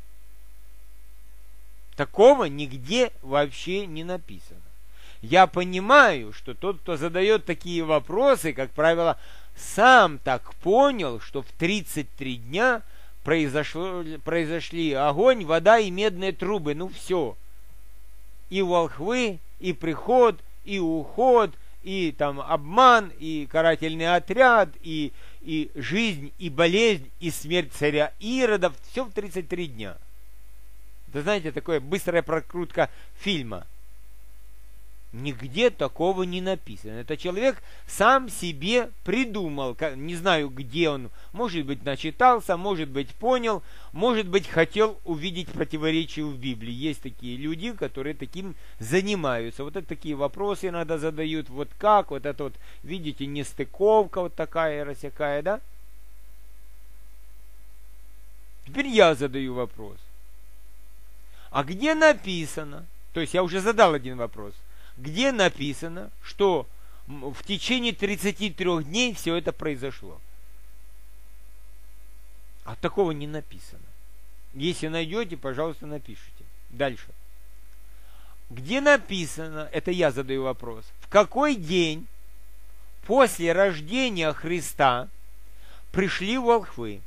Такого нигде вообще не написано. Я понимаю, что тот, кто задает такие вопросы, как правило, сам так понял, что в 33 дня произошли огонь, вода и медные трубы. Ну все. И волхвы, и приход, и уход, и там обман, и карательный отряд, и жизнь, и болезнь, и смерть царя Иродов. Все в 33 дня. Это, знаете, такая быстрая прокрутка фильма. Нигде такого не написано. Это человек сам себе придумал. Не знаю, где он. Может быть, начитался, может быть, понял, может быть, хотел увидеть противоречие в Библии. Есть такие люди, которые таким занимаются. Вот это такие вопросы иногда задают. Вот как? Вот это вот, видите, нестыковка вот такая, рассякая, да? Теперь я задаю вопрос. А где написано? То есть я уже задал один вопрос. Где написано, что в течение 33 дней все это произошло? А такого не написано. Если найдете, пожалуйста, напишите. Дальше. Где написано, это я задаю вопрос, в какой день после рождения Христа пришли волхвы?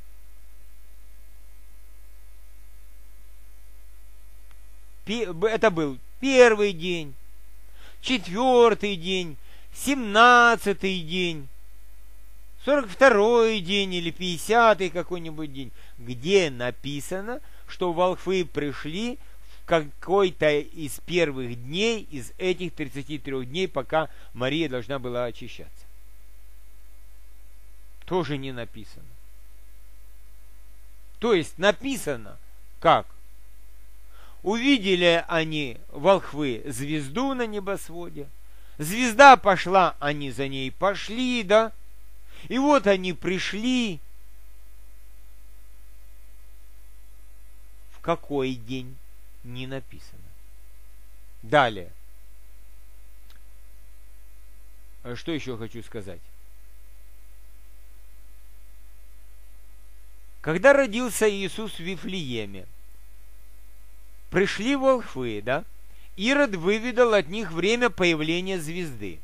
Это был первый день, 4-й день, 17-й день, 42-й день или 50-й какой-нибудь день, где написано, что волхвы пришли в какой-то из первых дней, из этих 33 дней, пока Мария должна была очищаться. Тоже не написано. То есть написано как? Увидели они, волхвы, звезду на небосводе. Звезда пошла, они за ней пошли, да? И вот они пришли. В какой день? Не написано. Далее. Что еще хочу сказать? Когда родился Иисус в Вифлееме, пришли волхвы, да? Ирод выведал от них время появления звезды.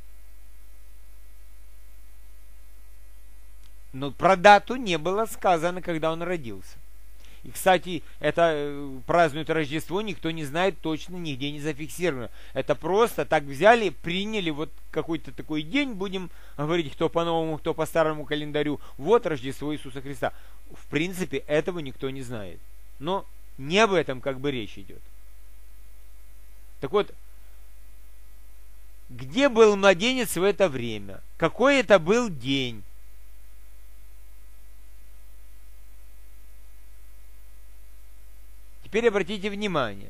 Но про дату не было сказано, когда он родился. И, кстати, это празднует Рождество, никто не знает точно, нигде не зафиксировано. Это просто так взяли, приняли вот какой-то такой день, будем говорить, кто по новому, кто по старому календарю. Вот Рождество Иисуса Христа. В принципе, этого никто не знает. Но не об этом как бы речь идет. Так вот, где был младенец в это время? Какой это был день? Теперь обратите внимание.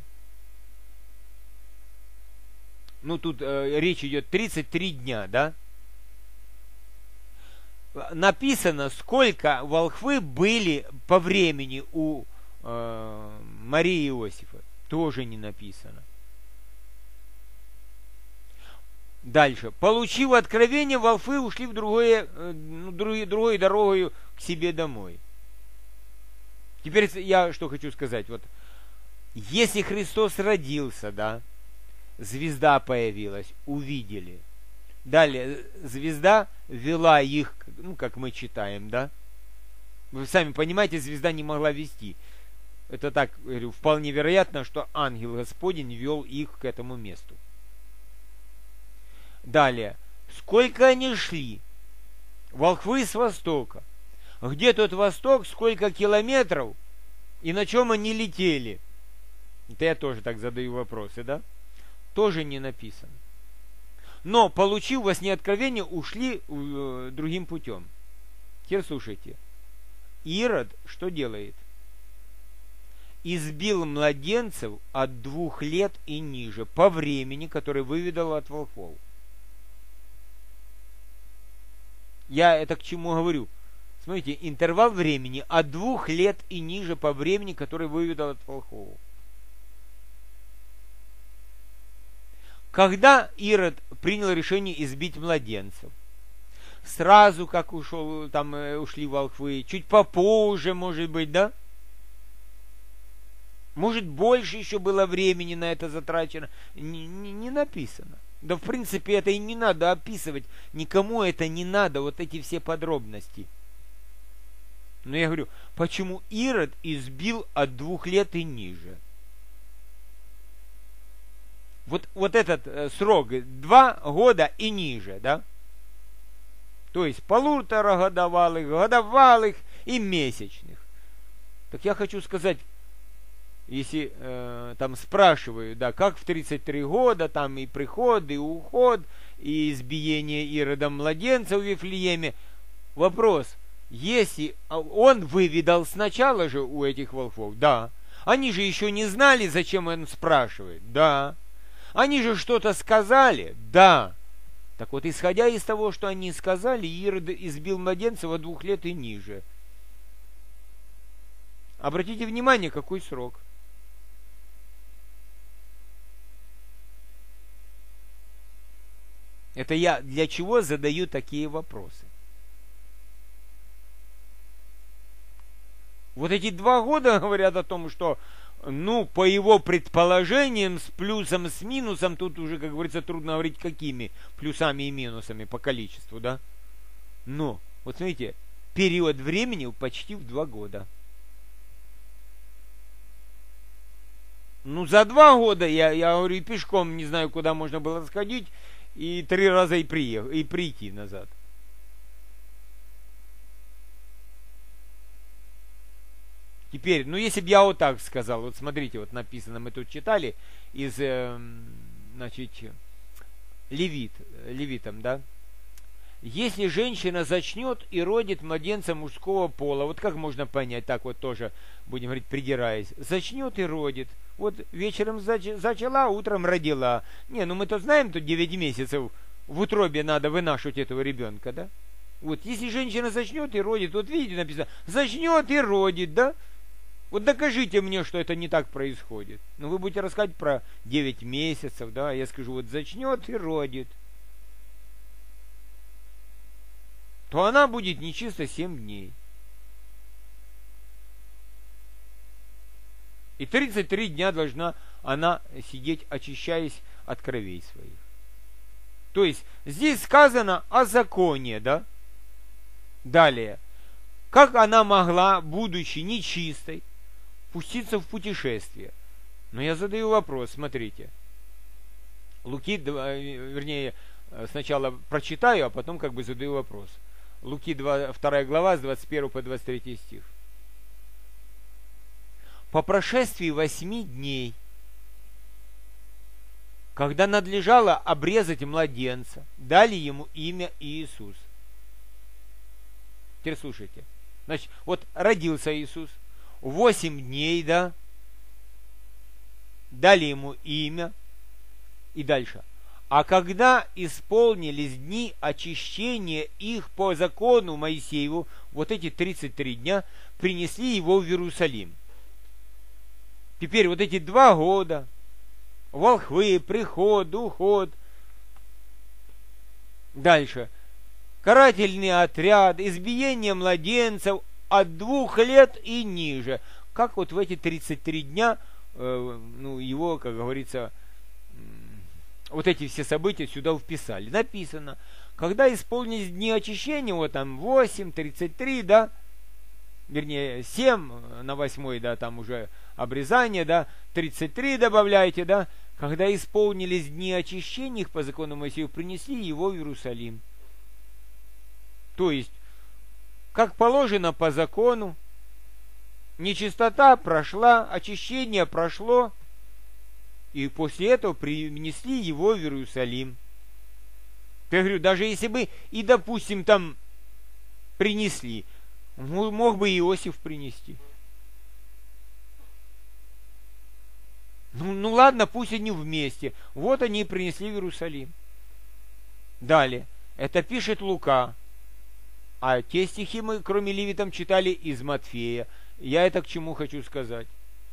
Ну, тут речь идет 33 дня, да? Написано, сколько волхвы были по времени у Марии и Иосифа. Тоже не написано. Дальше. Получив откровение, волхвы ушли в другой дорогой к себе домой. Теперь я что хочу сказать. Вот, если Христос родился, да, звезда появилась, увидели. Далее, звезда вела их, ну, как мы читаем, да? Вы сами понимаете, звезда не могла вести. Это так, говорю, вполне вероятно, что ангел Господень вел их к этому месту. Далее, сколько они шли? Волхвы с востока. Где тот восток, сколько километров, и на чем они летели? Это я тоже так задаю вопросы, да? Тоже не написано. Но, получив во сне откровение, ушли другим путем. Теперь слушайте. Ирод что делает? Избил младенцев от 2 лет и ниже, по времени, которое выведал от волхвов. Я это к чему говорю? Смотрите, интервал времени от 2 лет и ниже по времени, который выведал от волхвов. Когда Ирод принял решение избить младенцев, сразу как ушли волхвы, чуть попозже, может быть, да? Может, больше еще было времени на это затрачено. Не написано. Да, в принципе, это и не надо описывать. Никому это не надо, вот эти все подробности. Но я говорю, почему Ирод избил от 2 лет и ниже? Вот этот срок 2 года и ниже, да? То есть 1,5 годовалых и месячных. Так я хочу сказать, если там спрашиваю, да, как в 33 года, там и приход, и уход, и избиение Иродом младенца в Вифлееме, вопрос, если он выведал сначала же у этих волхвов, да, они же еще не знали, зачем он спрашивает, да. Они же что-то сказали? Да. Так вот, исходя из того, что они сказали, Ирод избил младенцев от 2 лет и ниже. Обратите внимание, какой срок. Это я для чего задаю такие вопросы? Вот эти 2 года говорят о том, что ну, по его предположениям, с плюсом, с минусом, тут уже, как говорится, трудно говорить, какими плюсами и минусами по количеству, да? Но, вот смотрите, период времени почти в 2 года. Ну, за 2 года, я говорю, и пешком не знаю, куда можно было сходить, и 3 раза и прийти назад. Теперь, ну если бы я вот так сказал, вот смотрите, вот написано, мы тут читали из, значит, левитам, да? Если женщина зачнет и родит младенца мужского пола, вот как можно понять, так вот тоже, будем говорить, придираясь, зачнет и родит, вот вечером зачала, утром родила. Не, ну мы-то знаем, тут 9 месяцев в утробе надо вынашивать этого ребенка, да? Вот, если женщина зачнет и родит, вот видите, написано, зачнет и родит, да? Вот докажите мне, что это не так происходит. Ну, вы будете рассказывать про 9 месяцев, да, я скажу, вот зачнет и родит. То она будет нечисто 7 дней. И 33 дня должна она сидеть, очищаясь от кровей своих. То есть, здесь сказано о законе, да? Далее. Как она могла, будучи нечистой, пуститься в путешествие? Но я задаю вопрос, смотрите. Луки, вернее, сначала прочитаю, а потом как бы задаю вопрос. Луки 2 глава с 21 по 23 стих. По прошествии 8 дней, когда надлежало обрезать младенца, дали ему имя Иисус. Теперь слушайте. Значит, вот родился Иисус, 8 дней, да, дали ему имя, и дальше. А когда исполнились дни очищения их по закону Моисееву, вот эти 33 дня, принесли его в Иерусалим. Теперь вот эти 2 года, волхвы, приход, уход. Дальше. Карательный отряд, избиение младенцев от 2 лет и ниже. Как вот в эти 33 дня, ну, его, как говорится, вот эти все события сюда вписали. Написано, когда исполнились дни очищения, вот там 8, 33, да, вернее 7 на 8, да, там уже обрезание, да, 33 добавляйте, да, когда исполнились дни очищения, их по закону Моисею принесли его в Иерусалим. То есть, как положено по закону, нечистота прошла, очищение прошло, и после этого принесли его в Иерусалим. Я говорю, даже если бы и, допустим, там принесли, мог бы Иосиф принести. Ну ладно, пусть они вместе. Вот они и принесли в Иерусалим. Далее. Это пишет Лука. А те стихи мы, кроме левитам, читали из Матфея. Я это к чему хочу сказать.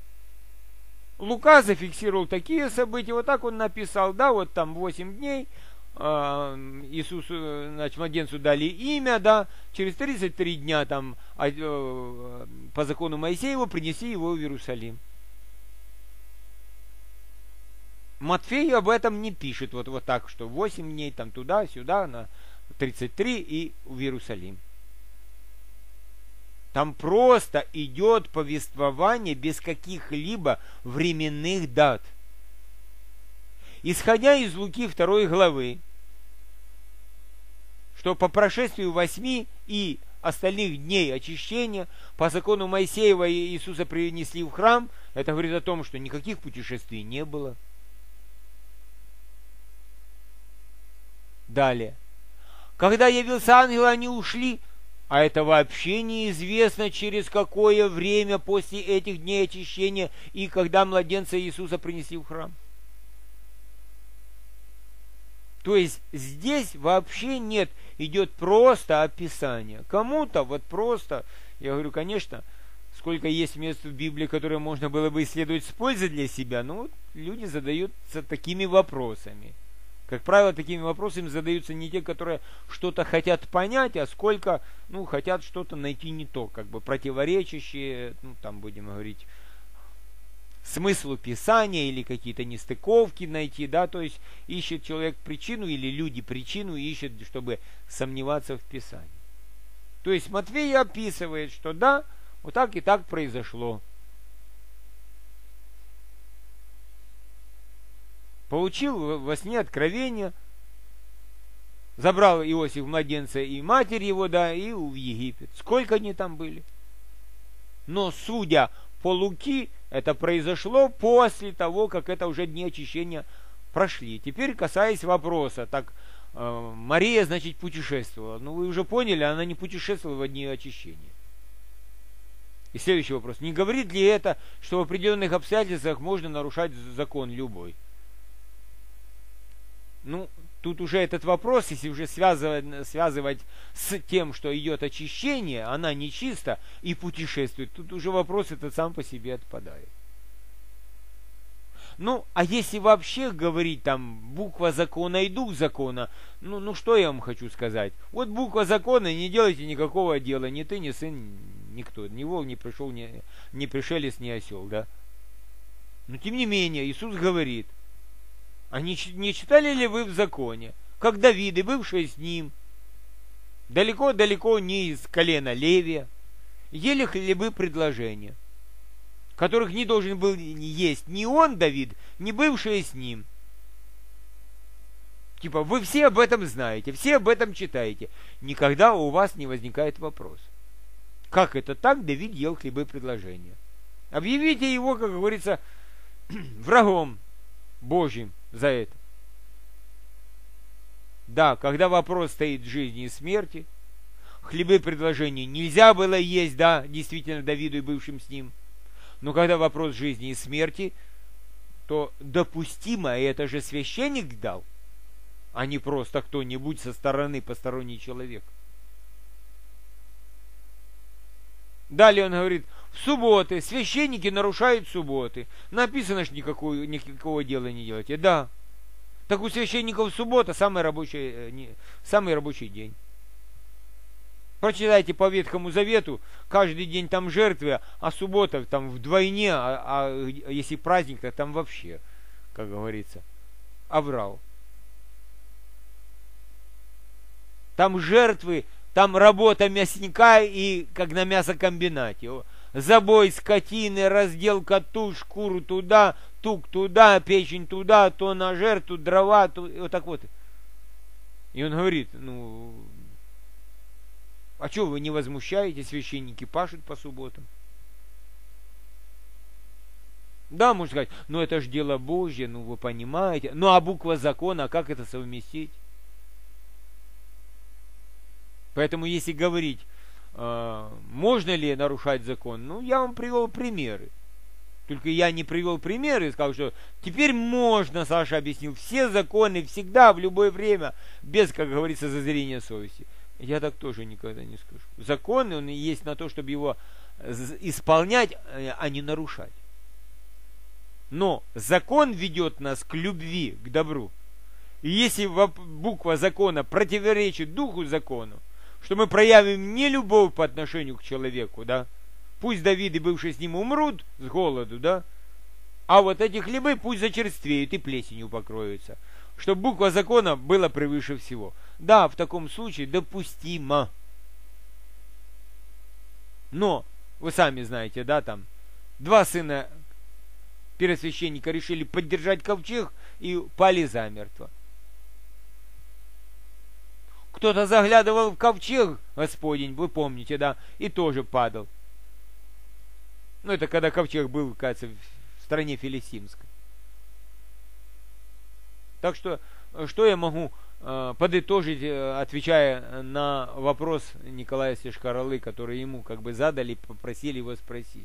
Лука зафиксировал такие события. Вот так он написал. Да, вот там 8 дней. Иисусу, значит, младенцу дали имя, да. Через 33 дня там по закону Моисеева принесли его в Иерусалим. Матфей об этом не пишет вот так, что 8 дней там туда-сюда, на 33 и в Иерусалим. Там просто идет повествование без каких-либо временных дат. Исходя из Луки 2 главы, что по прошествию 8 и остальных дней очищения по закону Моисеева Иисуса принесли в храм, это говорит о том, что никаких путешествий не было. Далее. Когда явился ангел, они ушли, а это вообще неизвестно, через какое время после этих дней очищения и когда младенца Иисуса принесли в храм. То есть здесь вообще нет, идет просто описание. Кому-то вот просто, я говорю, конечно, сколько есть мест в Библии, которые можно было бы исследовать с пользой для себя, но вот люди задаются такими вопросами. Как правило, такими вопросами задаются не те, которые что-то хотят понять, а сколько, хотят что-то найти не то, как бы противоречащие, там будем говорить, смыслу Писания или какие-то нестыковки найти, да, то есть ищет человек причину или люди причину ищут, чтобы сомневаться в Писании. То есть Матфей описывает, что да, вот так и так произошло. Получил во сне откровение, забрал Иосиф младенца и матерь его, да, и в Египет. Сколько они там были? Но, судя по Луки, это произошло после того, как это уже дни очищения прошли. Теперь, касаясь вопроса, так, Мария, значит, путешествовала. Вы уже поняли, она не путешествовала в дни очищения. И следующий вопрос. Не говорит ли это, что в определенных обстоятельствах можно нарушать закон любой? Тут уже этот вопрос, если уже связывать с тем, что идет очищение, она нечиста и путешествует, тут уже вопрос этот сам по себе отпадает. А если вообще говорить там буква закона и дух закона, что я вам хочу сказать? Вот буква закона, не делайте никакого дела, ни ты, ни сын, никто, ни волк не пришел, ни пришелец, ни осел, да? Но тем не менее, Иисус говорит, а не читали ли вы в законе, как Давид, бывший с ним, далеко-далеко не из колена Левия, ели хлебы предложения, которых не должен был есть ни он, Давид, ни бывшие с ним. Типа, вы все об этом знаете, все об этом читаете. Никогда у вас не возникает вопрос. Как это так Давид ел хлебы предложения? Объявите его, как говорится, врагом Божьим за это. Да, когда вопрос стоит жизни и смерти, хлебы предложения нельзя было есть, да, действительно Давиду и бывшим с ним. Но когда вопрос жизни и смерти, то допустимо, и это же священник дал, а не просто кто-нибудь со стороны, посторонний человек. Далее он говорит, в субботы священники нарушают субботы. Написано, что никакого дела не делайте. Да. Так у священников суббота самый рабочий день. Прочитайте по Ветхому Завету, каждый день там жертвы, а суббота там вдвойне, а если праздник, то там вообще, как говорится. аврал. Там жертвы, там работа мясника и как на мясокомбинате. Забой скотины, разделка туш, шкуру туда, тук туда, печень туда, то на жертву, дрова, то, вот так вот. И он говорит, ну, а что вы не возмущаетесь, священники пашут по субботам? Да, можно сказать, ну это же дело Божье, ну вы понимаете. Ну а буква закона, как это совместить? Поэтому если говорить, можно ли нарушать закон, ну я вам привел примеры. Только я не привел примеры и сказал, что теперь можно, Саша объяснил, все законы всегда, в любое время, без, как говорится, зазрения совести. Я так тоже никогда не скажу. Закон, он и есть на то, чтобы его исполнять, а не нарушать. Но закон ведет нас к любви, к добру. И если буква закона противоречит духу закону, что мы проявим не любовь по отношению к человеку, да, пусть Давид и бывшие с ним умрут с голоду, да, а вот эти хлебы пусть зачерствеют и плесенью покроются, чтобы буква закона была превыше всего. Да, в таком случае допустимо. Но, вы сами знаете, да, там, два сына первосвященника решили поддержать ковчег и пали замертво. Кто-то заглядывал в ковчег Господень, вы помните, да, и тоже падал. Ну, это когда ковчег был, кажется, в стране филистимской. Так что я могу подытожить, отвечая на вопрос Николая Сешкаралы, который ему как бы задали, попросили его спросить.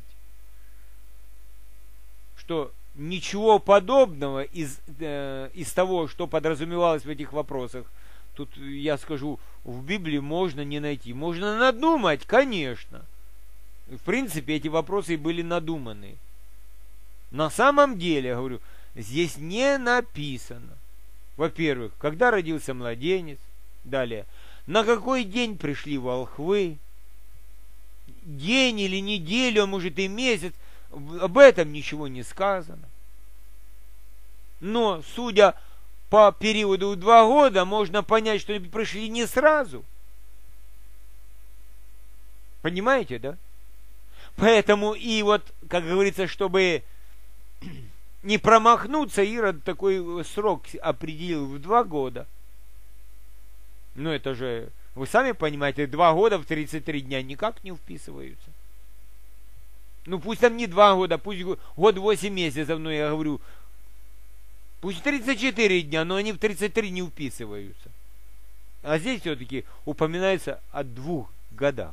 Что ничего подобного из того, что подразумевалось в этих вопросах, тут я скажу, в Библии можно не найти. Можно надумать, конечно. В принципе, эти вопросы были надуманы. На самом деле, я говорю, здесь не написано. Во-первых, когда родился младенец. Далее, на какой день пришли волхвы. День или неделю, а может и месяц. Об этом ничего не сказано. Но, судя по периоду 2 года, можно понять, что пришли не сразу. Понимаете, да? Поэтому и вот, как говорится, чтобы не промахнуться, Ирод такой срок определил в 2 года. Ну это же, вы сами понимаете, 2 года в 33 дня никак не вписываются. Ну пусть там не 2 года, пусть год 8 месяцев, но я говорю, пусть 34 дня, но они в 33 не вписываются. А здесь все-таки упоминается о 2 годах.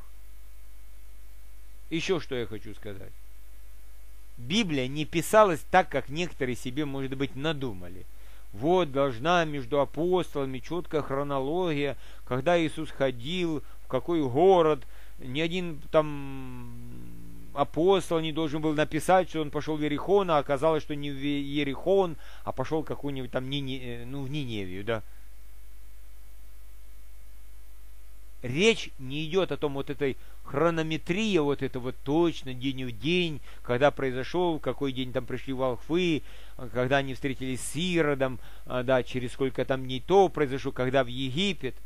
Еще что я хочу сказать. Библия не писалась так, как некоторые себе, может быть, надумали. Вот должна между апостолами четкая хронология, когда Иисус ходил, в какой город, ни один там апостол не должен был написать, что он пошел в Иерихон, а оказалось, что не в Иерихон, а пошел в какую-нибудь там в Ниневию, да. Речь не идет о том вот этой хронометрии, вот это вот точно, день в день, когда произошел, в какой день там пришли волхвы, когда они встретились с Иродом, да, через сколько там дней то произошло, когда в Египет.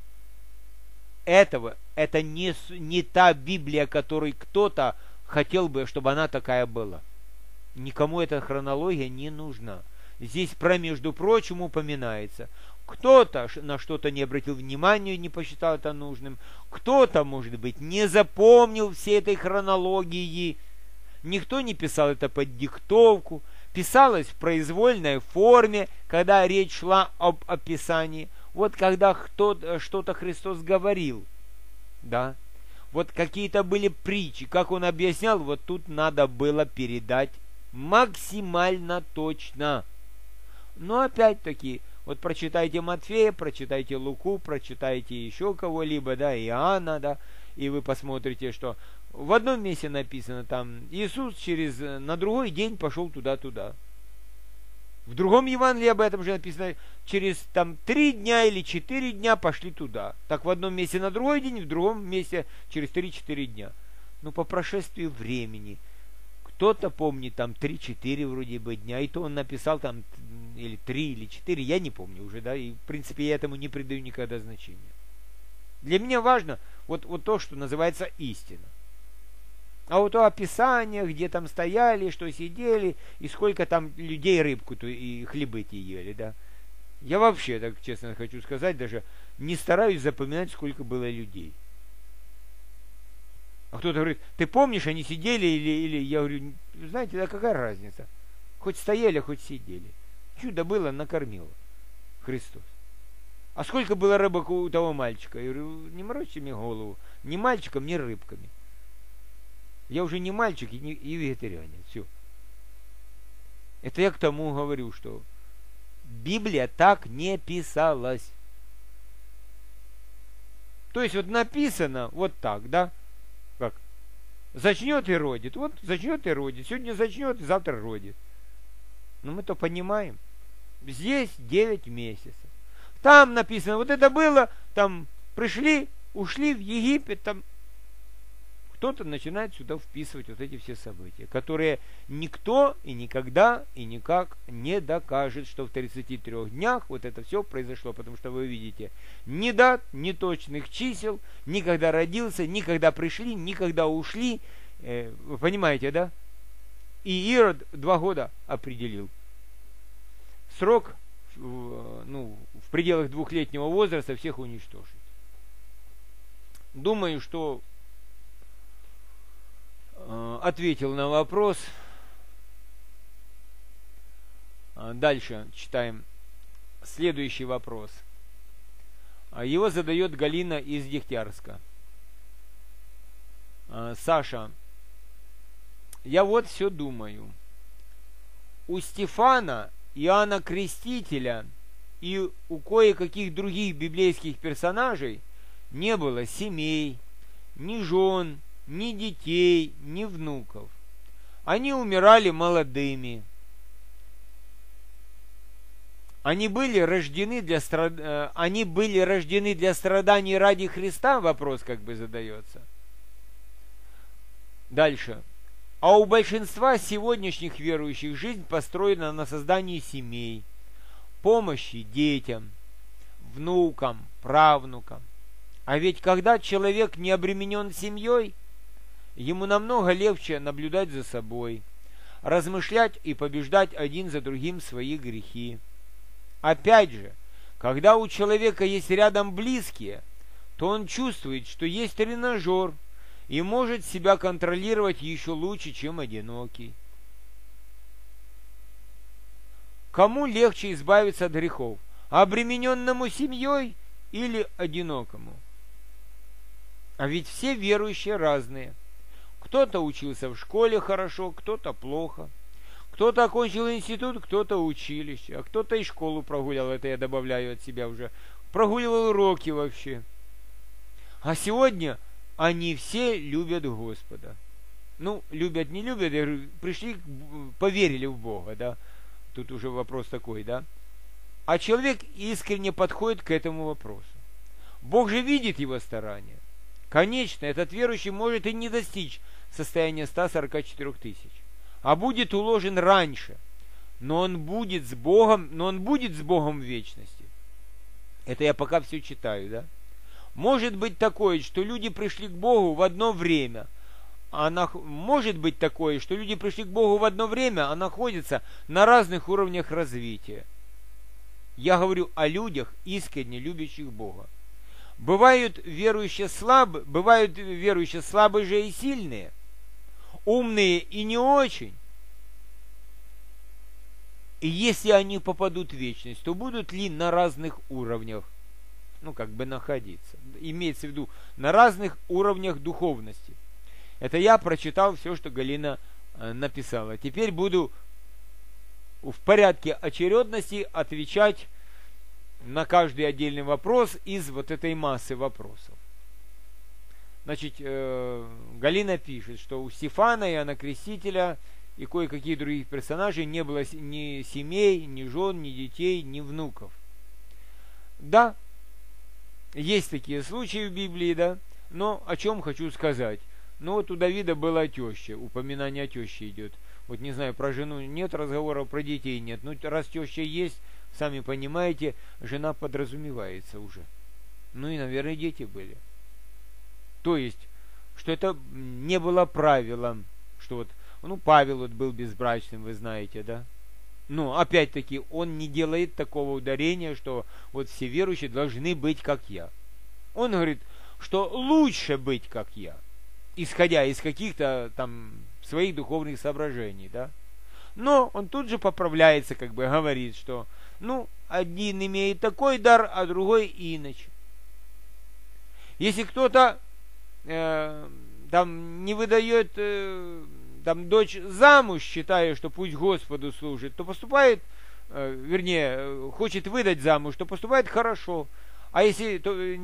Это не та Библия, которой кто-то хотел бы, чтобы она такая была. Никому эта хронология не нужна. Здесь между прочим, упоминается. Кто-то на что-то не обратил внимания, не посчитал это нужным. Кто-то, может быть, не запомнил всей этой хронологии. Никто не писал это под диктовку. Писалось в произвольной форме, когда речь шла об описании. Вот когда что-то Христос говорил. Да. Вот какие-то были притчи. Как он объяснял, вот тут надо было передать максимально точно. Но опять-таки, вот прочитайте Матфея, прочитайте Луку, прочитайте еще кого-либо, да, Иоанна, да, и вы посмотрите, что в одном месте написано там, Иисус на другой день пошел туда-туда. В другом Евангелии об этом же написано, через там 3 дня или 4 дня пошли туда. Так в одном месте на другой день, в другом месте через 3-4 дня. Но по прошествии времени Кто-то помнит там 3-4 вроде бы дня, и то он написал там или 3, или 4, я не помню уже, да, и в принципе я этому не придаю никогда значения. Для меня важно вот то, что называется истина. А вот то описание, где там стояли, что сидели, и сколько там людей рыбку-то и хлебы-то ели, да. Я вообще, так честно хочу сказать, даже не стараюсь запоминать, сколько было людей. А кто-то говорит, ты помнишь, они сидели или... Я говорю, знаете, да какая разница? Хоть стояли, хоть сидели. Чудо было, накормило Христос. А сколько было рыбок у того мальчика? Я говорю, не морочьте мне голову. Ни мальчиком, ни рыбками. Я уже не мальчик и вегетарианец. Все. Это я к тому говорю, что Библия так не писалась. То есть вот написано вот так, да? Как? Зачнет и родит. Вот зачнет и родит. Сегодня зачнет, завтра родит. Но мы то понимаем. Здесь 9 месяцев. Там написано, вот это было, там пришли, ушли в Египет, там кто-то начинает сюда вписывать вот эти все события, которые никто и никогда и никак не докажет, что в 33 днях вот это все произошло, потому что вы видите ни дат, ни точных чисел, никогда родился, никогда пришли, никогда ушли, вы понимаете, да? И Ирод 2 года определил срок, в пределах 2-летнего возраста всех уничтожить. Думаю, что ответил на вопрос. Дальше читаем следующий вопрос. Его задает Галина из Дегтярска. Саша, я вот все думаю. У Стефана, Иоанна Крестителя и у кое-каких других библейских персонажей не было семей, ни жен, ни детей, ни внуков. Они умирали молодыми. Они были рождены для страданий ради Христа? Вопрос как бы задается. Дальше. А у большинства сегодняшних верующих жизнь построена на создании семей, помощи детям, внукам, правнукам. А ведь когда человек не обременен семьей, ему намного легче наблюдать за собой, размышлять и побеждать один за другим свои грехи. Опять же, когда у человека есть рядом близкие, то он чувствует, что есть тренажер и может себя контролировать еще лучше, чем одинокий. Кому легче избавиться от грехов? Обремененному семьей или одинокому? А ведь все верующие разные. Кто-то учился в школе хорошо, кто-то плохо. Кто-то окончил институт, кто-то училище, а кто-то и школу прогулял, это я добавляю от себя уже. Прогуливал уроки вообще. А сегодня они все любят Господа. Ну, любят, не любят, я говорю, пришли, поверили в Бога, да. Тут уже вопрос такой, да. А человек искренне подходит к этому вопросу. Бог же видит его старания. Конечно, этот верующий может и не достичь состояния 144 тысяч, а будет уложен раньше, но он будет с Богом в вечности. Это я пока все читаю, да. Может быть такое, что люди пришли к Богу в одно время, а находятся на разных уровнях развития. Я говорю о людях, искренне любящих Бога. Бывают верующие слабые же и сильные, умные и не очень. И если они попадут в вечность, то будут ли на разных уровнях, находиться? Имеется в виду, на разных уровнях духовности. Это я прочитал все, что Галина написала. Теперь буду в порядке очередности отвечать на каждый отдельный вопрос из вот этой массы вопросов. Значит, Галина пишет, что у Стефана, Иоанна Крестителя и кое-каких других персонажей не было ни семей, ни жен, ни детей, ни внуков. Да, есть такие случаи в Библии, да, но о чем хочу сказать. Ну вот у Давида была теща, упоминание о теще идет. Вот не знаю, про жену нет разговоров, про детей нет. Ну раз теща есть, сами понимаете, жена подразумевается уже. Ну и, наверное, дети были. То есть, что это не было правилом, что вот, ну, Павел вот был безбрачным, вы знаете, да? Но, опять-таки, он не делает такого ударения, что вот все верующие должны быть как я. Он говорит, что лучше быть как я, исходя из каких-то там своих духовных соображений, да? Но он тут же поправляется, как бы говорит, что, ну, один имеет такой дар, а другой иначе. Если кто-то там не выдает там дочь замуж, считая, что пусть Господу служит, то поступает, вернее, хочет выдать замуж, то поступает хорошо. А если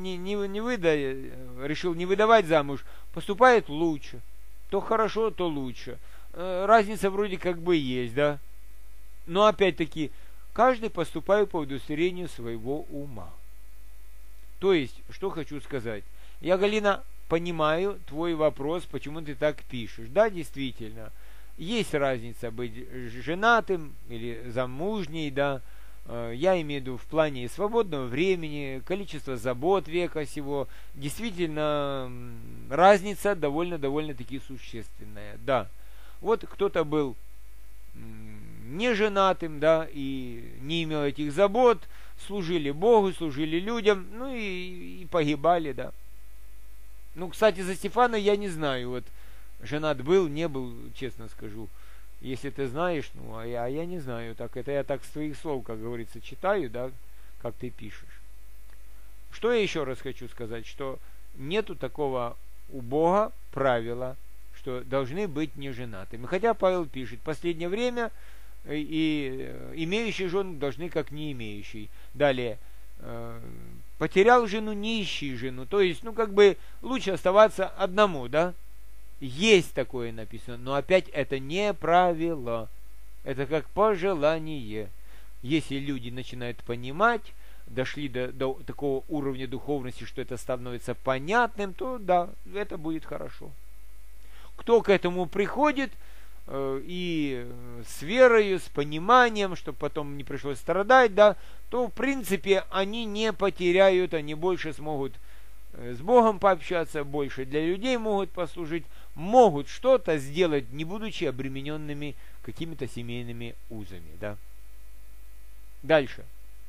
решил не выдавать замуж, поступает лучше. То хорошо, то лучше. Разница вроде как бы есть, да? Но опять-таки, каждый поступает по удостоверению своего ума. То есть, что хочу сказать. Я, Галина, понимаю твой вопрос, почему ты так пишешь. Да, действительно, есть разница быть женатым или замужней, да. Я имею в виду в плане свободного времени, количества забот века сего. Действительно, разница довольно-таки существенная, да. Вот кто-то был не женатым, да, и не имел этих забот, служили Богу, служили людям, ну и погибали, да. Ну, кстати, за Стефана я не знаю, вот женат был, не был, честно скажу. Если ты знаешь, ну, а я не знаю, так это я так с твоих слов, как говорится, читаю, да, как ты пишешь. Что я еще раз хочу сказать, что нету такого у Бога правила, что должны быть неженатыми. Хотя Павел пишет, в последнее время и имеющие жену должны как не имеющие. Далее, потерял жену, не ищи жену. То есть, ну, как бы лучше оставаться одному, да? Есть такое написано, но опять это не правило. Это как пожелание. Если люди начинают понимать, дошли до такого уровня духовности, что это становится понятным, то да, это будет хорошо. Кто к этому приходит и с верою, с пониманием, чтобы потом не пришлось страдать, да, то в принципе они не потеряют, они больше смогут с Богом пообщаться, больше для людей могут послужить, могут что-то сделать, не будучи обремененными какими-то семейными узами, да. Дальше.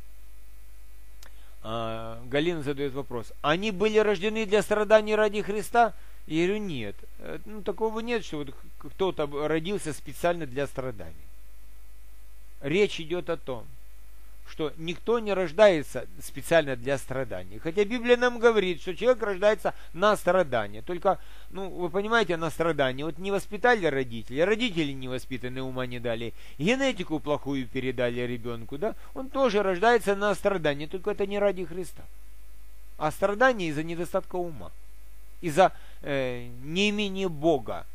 Галина задает вопрос. Они были рождены для страданий ради Христа? Я говорю, нет. Ну, такого нет, что вот кто-то родился специально для страданий. Речь идет о том, что никто не рождается специально для страданий. Хотя Библия нам говорит, что человек рождается на страдания. Только, ну, вы понимаете, на страдания. Вот не воспитали родители, родители не воспитаны, ума не дали, генетику плохую передали ребенку, да? Он тоже рождается на страдания, только это не ради Христа. А страдания из-за недостатка ума, из-за неимения Бога.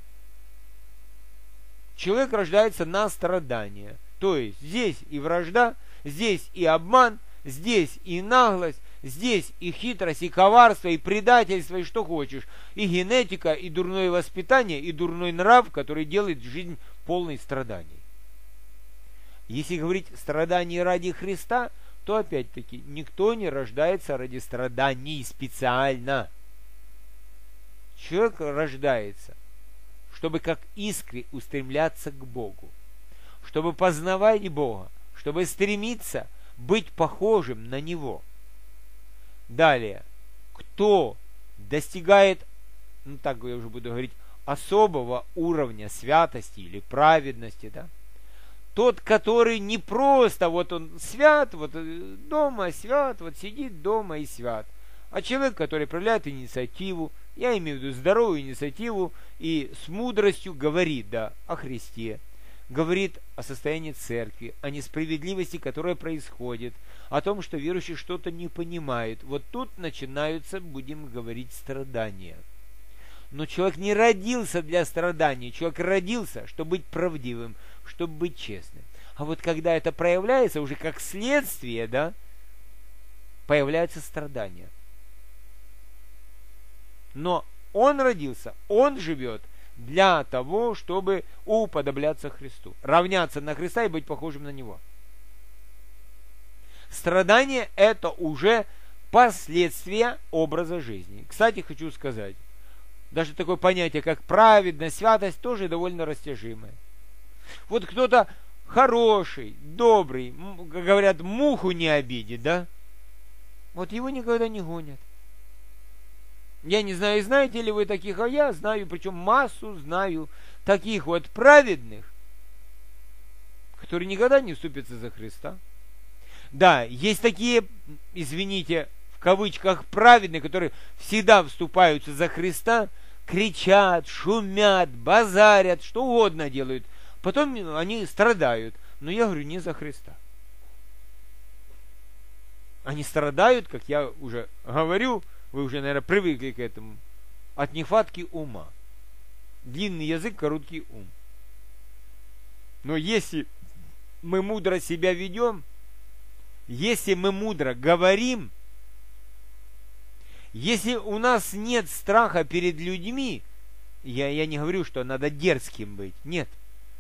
Человек рождается на страдания. То есть здесь и вражда, здесь и обман, здесь и наглость, здесь и хитрость, и коварство, и предательство, и что хочешь. И генетика, и дурное воспитание, и дурной нрав, который делает жизнь полной страданий. Если говорить страданий ради Христа, то опять-таки никто не рождается ради страданий специально. Человек рождается, чтобы как искре устремляться к Богу, чтобы познавать Бога, чтобы стремиться быть похожим на Него. Далее, кто достигает, ну так я уже буду говорить, особого уровня святости или праведности, да? Тот, который не просто, вот он свят, вот дома свят, вот сидит дома и свят, а человек, который проявляет инициативу, я имею в виду здоровую инициативу, и с мудростью говорит, да, о Христе, говорит о состоянии церкви, о несправедливости, которая происходит, о том, что верующие что-то не понимают. Вот тут начинаются, будем говорить, страдания. Но человек не родился для страданий, человек родился, чтобы быть правдивым, чтобы быть честным. А вот когда это проявляется уже как следствие, да, появляются страдания. Но Он родился, он живет для того, чтобы уподобляться Христу, равняться на Христа и быть похожим на Него. Страдание – это уже последствия образа жизни. Кстати, хочу сказать, даже такое понятие, как праведность, святость, тоже довольно растяжимое. Вот кто-то хороший, добрый, как говорят, муху не обидит, да? Вот его никогда не гонят. Я не знаю, знаете ли вы таких, а я знаю, причем массу знаю таких вот праведных, которые никогда не вступятся за Христа. Да, есть такие, извините, в кавычках праведные, которые всегда вступаются за Христа, кричат, шумят, базарят, что угодно делают. Потом они страдают. Но я говорю, не за Христа. Они страдают, как я уже говорю, вы уже, наверное, привыкли к этому, от нехватки ума. Длинный язык, короткий ум. Но если мы мудро себя ведем, если мы мудро говорим, если у нас нет страха перед людьми, я не говорю, что надо дерзким быть, нет.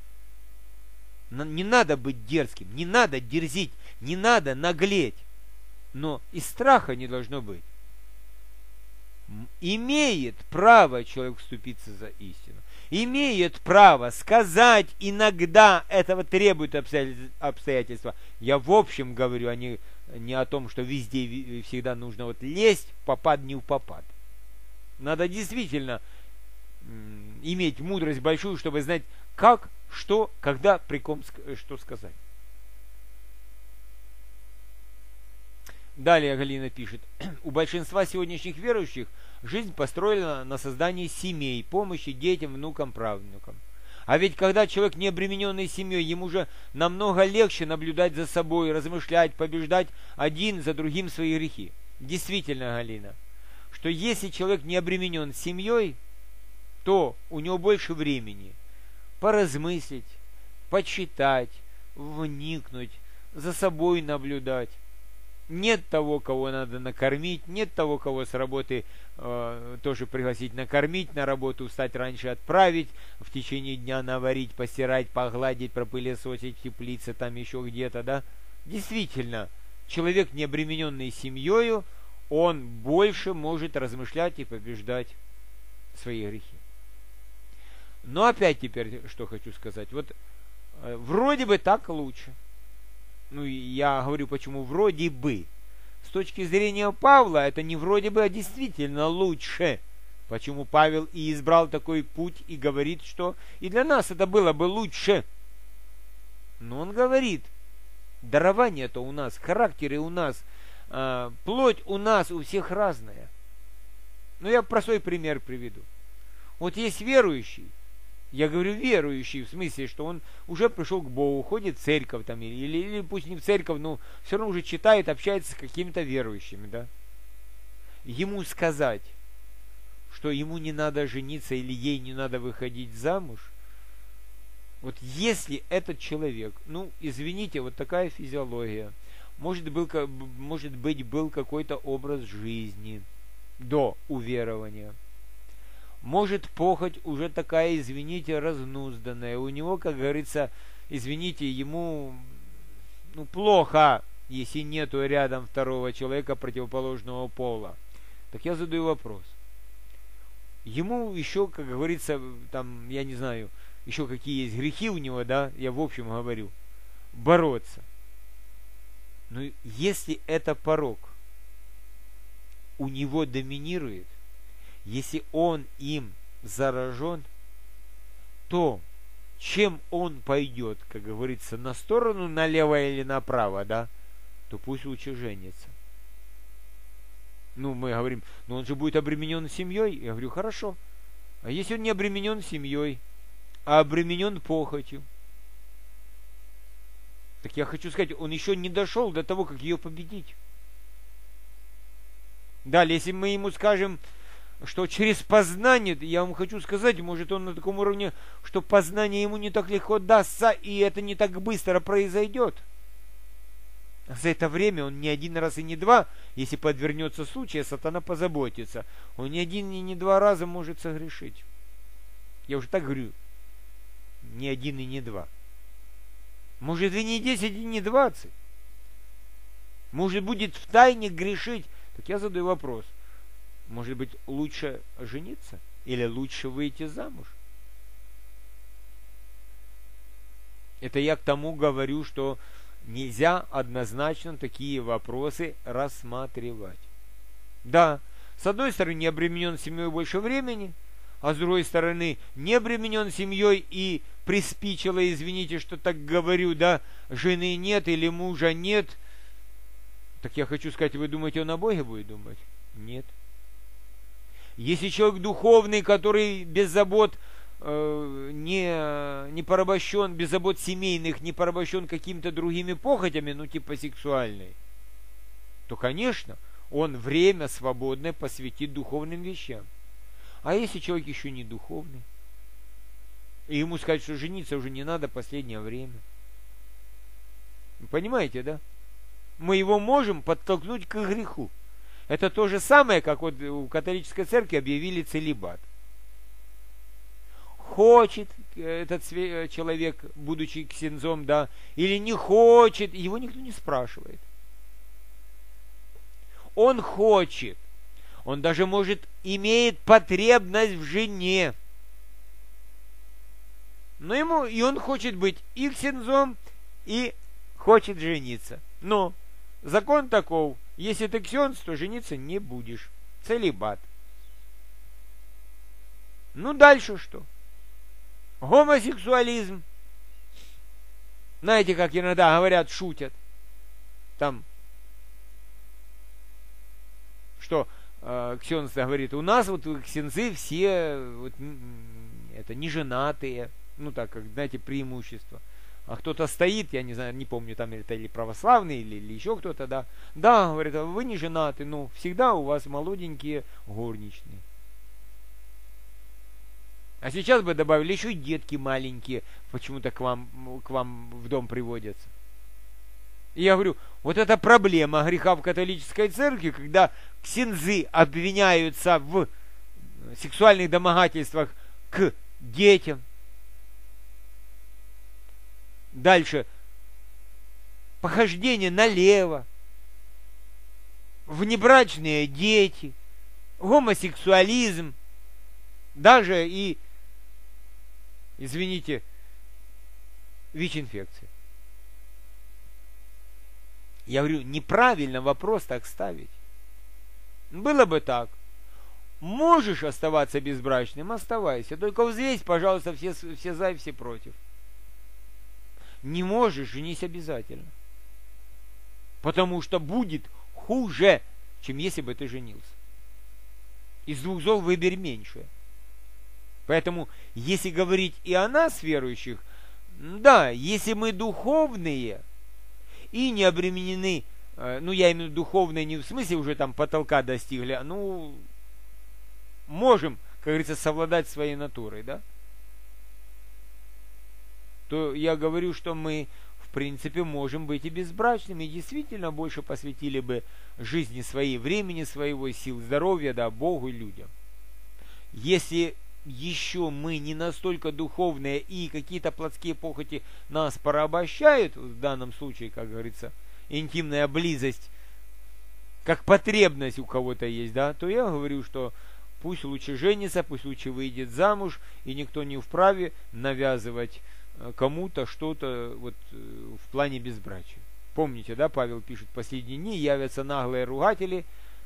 Не надо быть дерзким, не надо дерзить, не надо наглеть. Но и страха не должно быть. Имеет право человек вступиться за истину. Имеет право сказать иногда, этого требует обстоятельства. Я в общем говорю, а не о том, что везде и всегда нужно вот лезть в попад не в попад. Надо действительно иметь мудрость большую, чтобы знать, как, что, когда, при ком, что сказать. Далее Галина пишет. У большинства сегодняшних верующих жизнь построена на создании семей, помощи детям, внукам, правнукам. А ведь когда человек не обремененный семьей, ему же намного легче наблюдать за собой, размышлять, побеждать один за другим свои грехи. Действительно, Галина, что если человек не обременен семьей, то у него больше времени поразмыслить, почитать, вникнуть, за собой наблюдать. Нет того, кого надо накормить, нет того, кого с работы тоже пригласить накормить, на работу встать раньше, отправить, в течение дня наварить, постирать, погладить, пропылесосить в теплице, там еще где-то, да. Действительно, человек, не обремененный семьей, он больше может размышлять и побеждать свои грехи. Но опять теперь, что хочу сказать, вот вроде бы так лучше. Ну, я говорю, почему вроде бы. С точки зрения Павла, это не вроде бы, а действительно лучше. Почему Павел и избрал такой путь и говорит, что и для нас это было бы лучше. Но он говорит, дарование-то у нас, характеры у нас, плоть у нас у всех разная. Ну, я простой пример приведу. Вот есть верующий, я говорю верующий, в смысле, что он уже пришел к Богу, ходит в церковь там, или пусть не в церковь, но все равно уже читает, общается с какими-то верующими, да. Ему сказать, что ему не надо жениться или ей не надо выходить замуж, вот если этот человек, ну, извините, вот такая физиология, может быть, был какой-то образ жизни до уверования, может, похоть уже такая, извините, разнузданная. У него, как говорится, извините, ему плохо, если нету рядом второго человека противоположного пола. Так я задаю вопрос. Ему еще, как говорится, там, я не знаю, еще какие есть грехи у него, да, я в общем говорю, бороться. Но если это порок у него доминирует, если он им заражен, то чем он пойдет, как говорится, на сторону, налево или направо, да, то пусть лучше женится. Ну, мы говорим, но он же будет обременен семьей. Я говорю, хорошо. А если он не обременен семьей, а обременен похотью? Так я хочу сказать, он еще не дошел до того, как ее победить. Далее, если мы ему скажем, что через познание, я вам хочу сказать, может он на таком уровне, что познание ему не так легко дастся, и это не так быстро произойдет. За это время он не один раз и не два, если подвернется случай, сатана позаботится. Он не один и не два раза может согрешить. Я уже так говорю. Не один и не два. Может и не 10, и не 20. Может будет в тайне грешить. Так я задаю вопрос. Может быть лучше жениться? Или лучше выйти замуж? Это я к тому говорю, что нельзя однозначно такие вопросы рассматривать. Да, с одной стороны, не обременен семьей больше времени, а с другой стороны, не обременен семьей и приспичило, извините, что так говорю, да, жены нет или мужа нет. Так я хочу сказать, вы думаете, он о Боге будет думать? Нет. Если человек духовный, который без забот не порабощен, без забот семейных, не порабощен какими-то другими похотями, ну типа сексуальной, то, конечно, он время свободное посвятит духовным вещам. А если человек еще не духовный, и ему сказать, что жениться уже не надо последнее время. Вы понимаете, да? Мы его можем подтолкнуть к греху. Это то же самое, как вот у католической церкви объявили целибат. Хочет этот человек, будучи ксензом, да, или не хочет, его никто не спрашивает. Он хочет. Он даже, может, имеет потребность в жене. Но ему, и он хочет быть и ксензом, и хочет жениться. Но закон таков. Если ты ксенз, то жениться не будешь. Целибат. Ну, дальше что? Гомосексуализм. Знаете, как иногда говорят, шутят. Там, что ксенз говорит, у нас вот ксензы все вот, это не женатые. Ну, так, как, знаете, преимущество. А кто-то стоит, я не знаю, не помню, там это или православный, или еще кто-то, да. Да, говорит, вы не женаты, но всегда у вас молоденькие горничные. А сейчас бы добавили еще и детки маленькие, почему-то к вам в дом приводятся. И я говорю, вот это проблема греха в католической церкви, когда ксензы обвиняются в сексуальных домогательствах к детям. Дальше. Похождение налево. Внебрачные дети. Гомосексуализм. Даже и, извините, ВИЧ-инфекция. Я говорю, неправильно вопрос так ставить. Было бы так. Можешь оставаться безбрачным, оставайся. Только взвесь, пожалуйста, все за и все против. Не можешь, женись обязательно. Потому что будет хуже, чем если бы ты женился. Из двух зол выбери меньшее. Поэтому, если говорить и о нас, верующих, да, если мы духовные и не обременены, ну, я имею в виду духовные не в смысле уже там потолка достигли, ну, можем, как говорится, совладать своей натурой, да, то я говорю, что мы, в принципе, можем быть и безбрачными, и действительно больше посвятили бы жизни своей, времени своего, сил, здоровья, да, Богу и людям. Если еще мы не настолько духовные и какие-то плотские похоти нас порабощают, в данном случае, как говорится, интимная близость, как потребность у кого-то есть, да, то я говорю, что пусть лучше женится, пусть лучше выйдет замуж, и никто не вправе навязывать кому-то что-то вот в плане безбрачия. Помните, да, Павел пишет, в последние дни явятся наглые ругатели,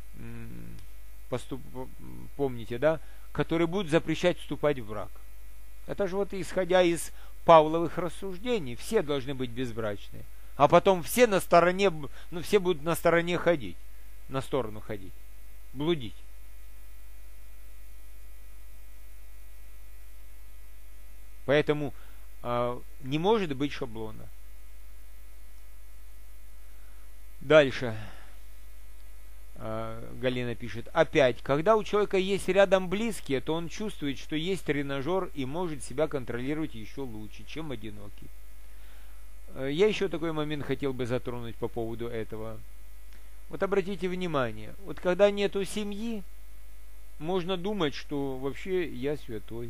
помните, да, которые будут запрещать вступать в брак. Это же вот исходя из Павловых рассуждений, все должны быть безбрачные. А потом все на стороне, ну все будут на стороне ходить, на сторону ходить, блудить. Поэтому не может быть шаблона. Дальше. Галина пишет. Опять, когда у человека есть рядом близкие, то он чувствует, что есть тренажер и может себя контролировать еще лучше, чем одинокий. Я еще такой момент хотел бы затронуть по поводу этого. Вот обратите внимание, вот когда нету семьи, можно думать, что вообще я святой.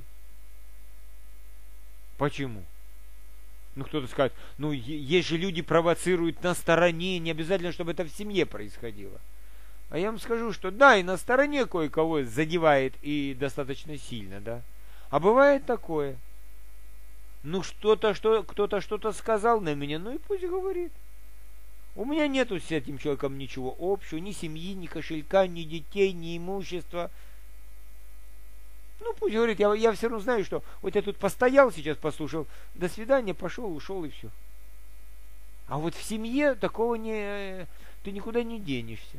Почему? Ну, кто-то скажет, ну, есть же люди провоцируют на стороне, не обязательно, чтобы это в семье происходило. А я вам скажу, что да, и на стороне кое-кого задевает и достаточно сильно, да. А бывает такое. Ну, кто-то что-то сказал на меня, ну и пусть говорит. У меня нету с этим человеком ничего общего, ни семьи, ни кошелька, ни детей, ни имущества. Ну, пусть говорит, я все равно знаю, что вот я тут постоял, сейчас послушал, до свидания, пошел, ушел и все. А вот в семье такого ты никуда не денешься.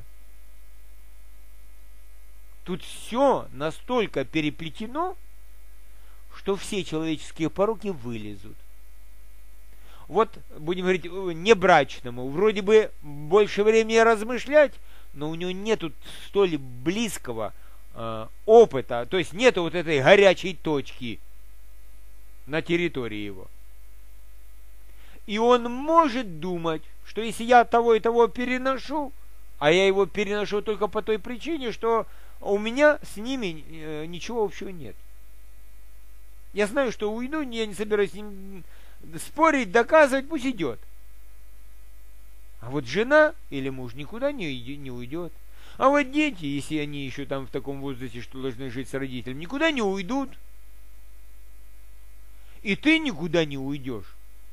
Тут все настолько переплетено, что все человеческие пороки вылезут. Вот, будем говорить, небрачному, вроде бы больше времени размышлять, но у него нету столь близкого опыта, то есть нету вот этой горячей точки на территории его. И он может думать, что если я того и того переношу, а я его переношу только по той причине, что у меня с ними ничего общего нет. Я знаю, что уйду, я не собираюсь с ним спорить, доказывать, пусть идет. А вот жена или муж никуда не уйдет. А вот дети, если они еще там в таком возрасте, что должны жить с родителями, никуда не уйдут. И ты никуда не уйдешь.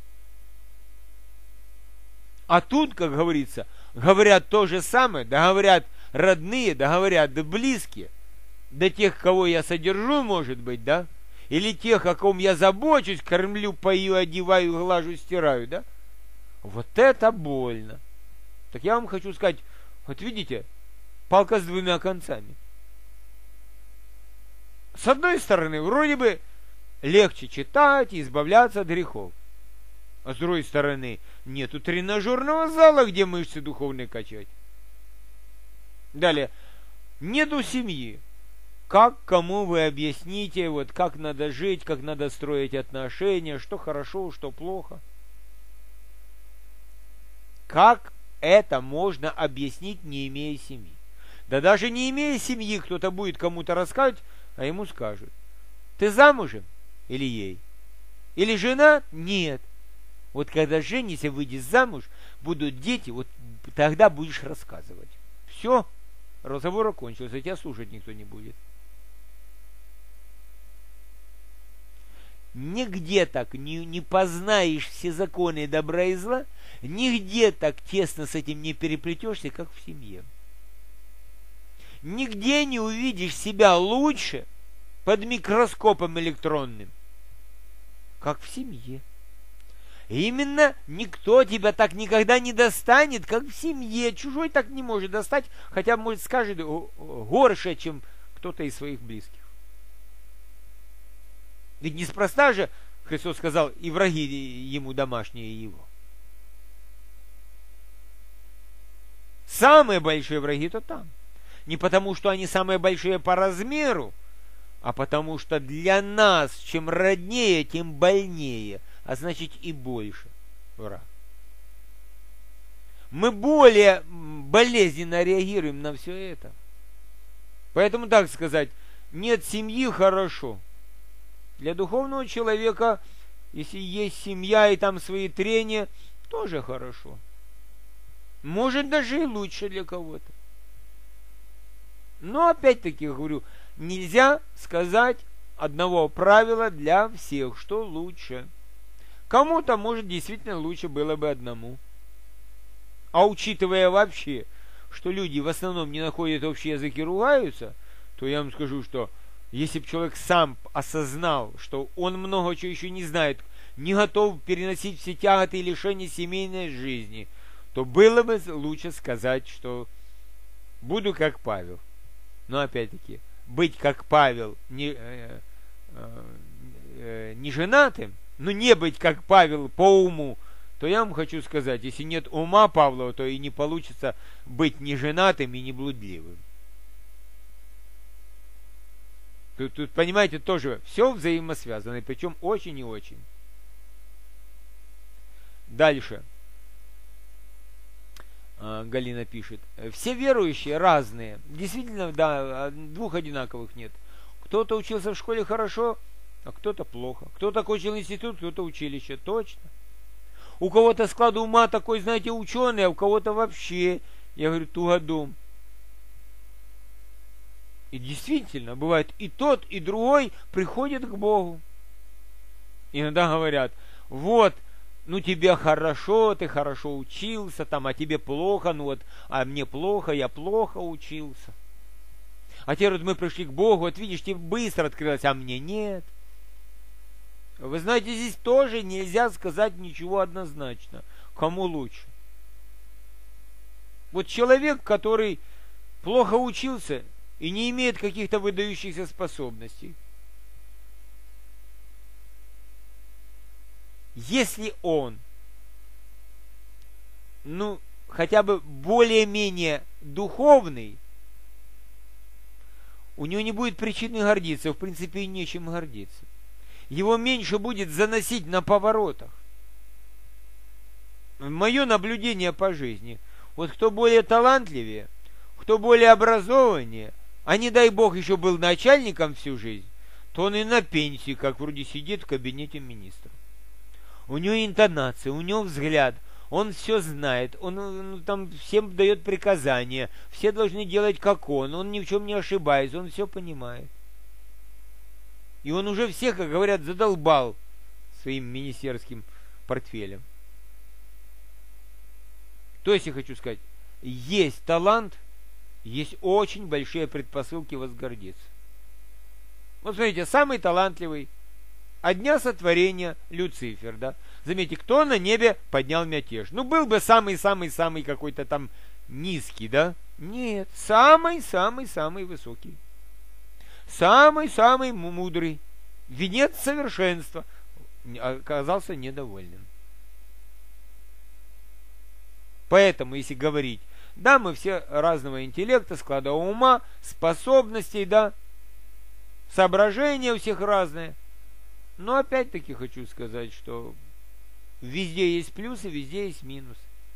А тут, как говорится, говорят то же самое, да говорят родные, да говорят да близкие, да тех, кого я содержу, может быть, да, или тех, о ком я забочусь, кормлю, пою, одеваю, глажу, стираю, да. Вот это больно. Так я вам хочу сказать, вот видите, палка с двумя концами. С одной стороны, вроде бы легче читать и избавляться от грехов. А с другой стороны, нету тренажерного зала, где мышцы духовные качать. Далее, нету семьи. Как кому вы объясните, вот как надо жить, как надо строить отношения, что хорошо, что плохо? Как это можно объяснить, не имея семьи? Да даже не имея семьи, кто-то будет кому-то рассказывать, а ему скажут: ты замужем? Или ей? Или жена? Нет. Вот когда женишься, выйдешь замуж, будут дети, вот тогда будешь рассказывать. Все, разговор окончился, тебя слушать никто не будет. Нигде так не познаешь все законы добра и зла, нигде так тесно с этим не переплетешься, как в семье. Нигде не увидишь себя лучше под микроскопом электронным, как в семье. И именно никто тебя так никогда не достанет, как в семье. Чужой так не может достать, хотя, может, скажет горше, чем кто-то из своих близких. Ведь неспроста же Христос сказал, и враги ему домашние его. Самые большие враги-то там. Не потому, что они самые большие по размеру, а потому что для нас, чем роднее, тем больнее, а значит и больше враг. Мы более болезненно реагируем на все это. Поэтому, так сказать, нет семьи — хорошо. Для духовного человека, если есть семья и там свои трения, тоже хорошо. Может, даже и лучше для кого-то. Но, опять-таки, говорю, нельзя сказать одного правила для всех, что лучше. Кому-то, может, действительно лучше было бы одному. А учитывая вообще, что люди в основном не находят общий язык и ругаются, то я вам скажу, что если бы человек сам осознал, что он много чего еще не знает, не готов переносить все тяготы и лишения семейной жизни, то было бы лучше сказать, что буду как Павел. Но опять-таки, быть как Павел не женатым, но не быть как Павел по уму, то я вам хочу сказать, если нет ума Павлова, то и не получится быть не женатым и не блудливым. Тут, понимаете, тоже все взаимосвязано, причем очень и очень. Дальше. Галина пишет. Все верующие разные. Действительно, да, двух одинаковых нет. Кто-то учился в школе хорошо, а кто-то плохо. Кто-то окончил институт, кто-то училище. Точно. У кого-то склад ума такой, знаете, ученый, а у кого-то вообще, я говорю, тугодум. И действительно, бывает и тот, и другой приходят к Богу. Иногда говорят, вот, ну тебе хорошо, ты хорошо учился, там, а тебе плохо, ну вот, а мне плохо, я плохо учился. А теперь вот мы пришли к Богу, вот видишь, тебе быстро открылось, а мне нет. Вы знаете, здесь тоже нельзя сказать ничего однозначно. Кому лучше? Вот человек, который плохо учился и не имеет каких-то выдающихся способностей, если он, ну, хотя бы более-менее духовный, у него не будет причины гордиться, в принципе, и нечем гордиться. Его меньше будет заносить на поворотах. Мое наблюдение по жизни. Вот кто более талантливее, кто более образованнее, а не дай бог еще был начальником всю жизнь, то он и на пенсии, как вроде сидит в кабинете министра. У него интонация, у него взгляд, он все знает, он там всем дает приказания, все должны делать как он ни в чем не ошибается, он все понимает. И он уже всех, как говорят, задолбал своим министерским портфелем. То есть я хочу сказать, есть талант, есть очень большие предпосылки возгордиться. Вот смотрите, самый талантливый от дня сотворения Люцифер, да? Заметьте, кто на небе поднял мятеж? Ну, был бы самый-самый-самый какой-то там низкий, да? Нет, самый-самый-самый высокий. Самый-самый мудрый. Венец совершенства. Оказался недовольным. Поэтому, если говорить, да, мы все разного интеллекта, склада ума, способностей, да, соображения у всех разные. Но опять-таки хочу сказать, что везде есть плюсы, везде есть минусы.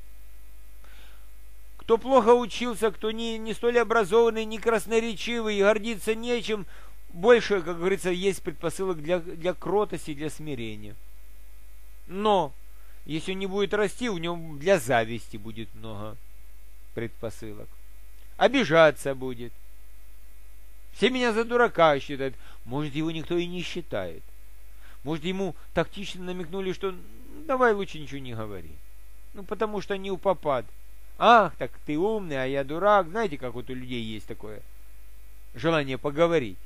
Кто плохо учился, кто не столь образованный, не красноречивый, гордиться нечем, больше, как говорится, есть предпосылок для кротости, для смирения. Но, если он не будет расти, у него для зависти будет много предпосылок. Обижаться будет. Все меня за дурака считают. Может, его никто и не считает. Может, ему тактично намекнули, что давай лучше ничего не говори. Ну, потому что не упопад. Ах, так ты умный, а я дурак. Знаете, как вот у людей есть такое желание поговорить.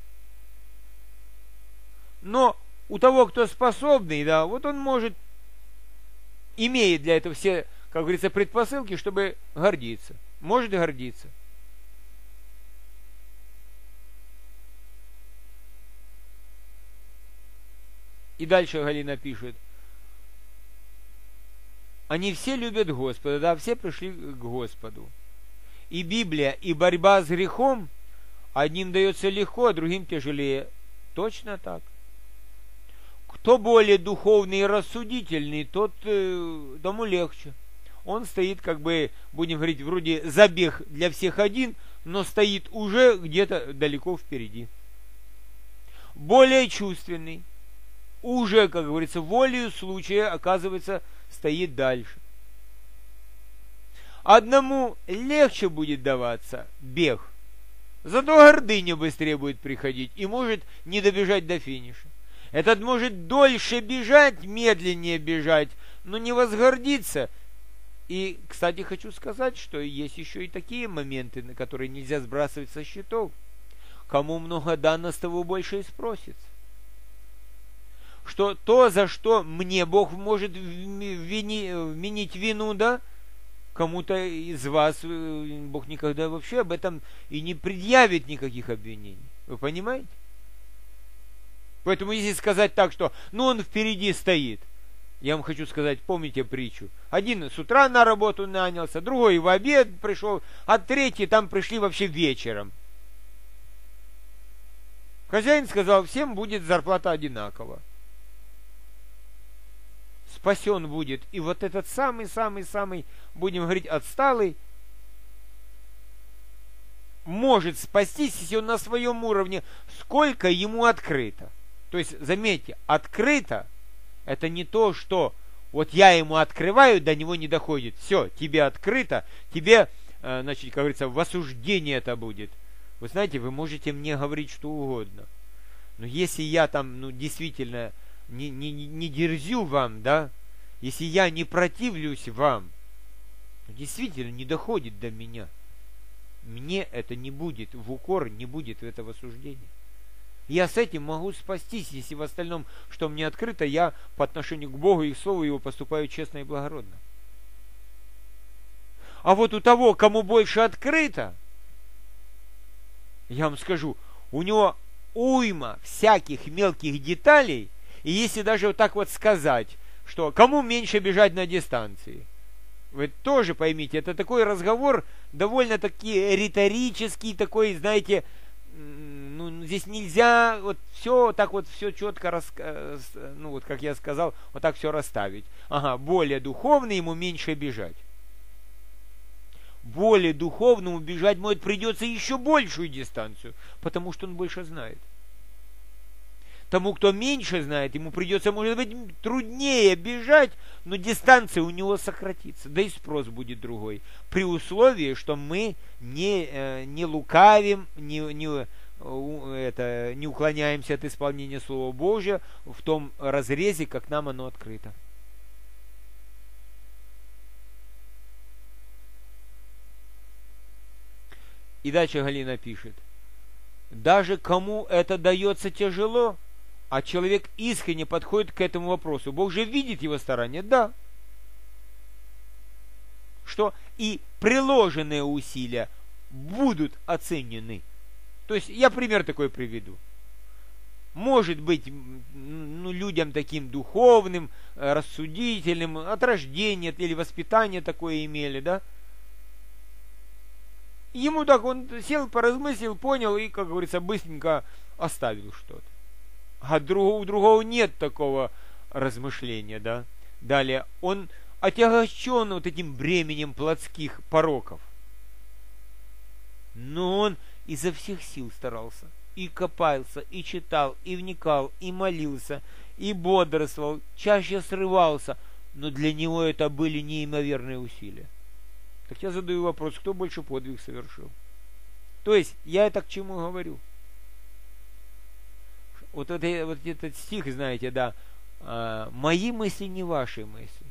Но у того, кто способный, да, вот он может, имеет для этого все, как говорится, предпосылки, чтобы гордиться. Может гордиться. И дальше Галина пишет. Они все любят Господа, да, все пришли к Господу. И Библия, и борьба с грехом одним дается легко, а другим тяжелее. Точно так. Кто более духовный и рассудительный, тот тому легче. Он стоит, как бы, будем говорить, вроде забег для всех один, но стоит уже где-то далеко впереди. Более чувственный, уже, как говорится, волею случая, оказывается, стоит дальше. Одному легче будет даваться бег, зато гордыня быстрее будет приходить и может не добежать до финиша. Этот может дольше бежать, медленнее бежать, но не возгордиться. И, кстати, хочу сказать, что есть еще и такие моменты, на которые нельзя сбрасывать со счетов. Кому много дано, с того больше и спросится. Что то, за что мне Бог может вменить вину, да, кому-то из вас Бог никогда вообще об этом и не предъявит никаких обвинений. Вы понимаете? Поэтому если сказать так, что ну он впереди стоит, я вам хочу сказать, помните притчу. Один с утра на работу нанялся, другой в обед пришел, а третий там пришли вообще вечером. Хозяин сказал, всем будет зарплата одинакова. спасен будет. И вот этот самый-самый-самый, будем говорить, отсталый, может спастись, если он на своем уровне, сколько ему открыто. То есть, заметьте, открыто, это не то, что вот я ему открываю, до него не доходит. Все, тебе открыто, тебе, значит, как говорится, в осуждении это будет. Вы знаете, вы можете мне говорить что угодно. Но если я там, ну, действительно не дерзю вам, да, если я не противлюсь вам, действительно не доходит до меня. Мне это не будет, в укор не будет этого суждения. Я с этим могу спастись, если в остальном, что мне открыто, я по отношению к Богу и к Слову Его поступаю честно и благородно. А вот у того, кому больше открыто, я вам скажу, у него уйма всяких мелких деталей, и если даже вот так вот сказать, что кому меньше бежать на дистанции, вы тоже поймите, это такой разговор довольно-таки риторический, такой, знаете, ну, здесь нельзя вот все так вот все четко, ну вот как я сказал, вот так все расставить. Ага, более духовный ему меньше бежать. Более духовному бежать, может, придется еще большую дистанцию, потому что он больше знает. Тому, кто меньше знает, ему придется, может быть, труднее бежать, но дистанция у него сократится, да и спрос будет другой. При условии, что мы не лукавим, не уклоняемся от исполнения Слова Божия в том разрезе, как нам оно открыто. И дальше Галина пишет: даже кому это дается тяжело, а человек искренне подходит к этому вопросу, Бог же видит его старания, да. Что и приложенные усилия будут оценены. То есть, я пример такой приведу. Может быть, ну, людям таким духовным, рассудительным, от рождения или воспитания такое имели, да. Ему так, он сел, поразмыслил, понял и, как говорится, быстренько оставил что-то. А у другого нет такого размышления, да. Далее, он отягощен вот этим бременем плотских пороков. Но он изо всех сил старался. И копался, и читал, и вникал, и молился, и бодрствовал, чаще срывался. Но для него это были неимоверные усилия. Так я задаю вопрос, кто больше подвиг совершил? То есть, я это к чему говорю? Вот этот стих, знаете, да, мои мысли не ваши мысли.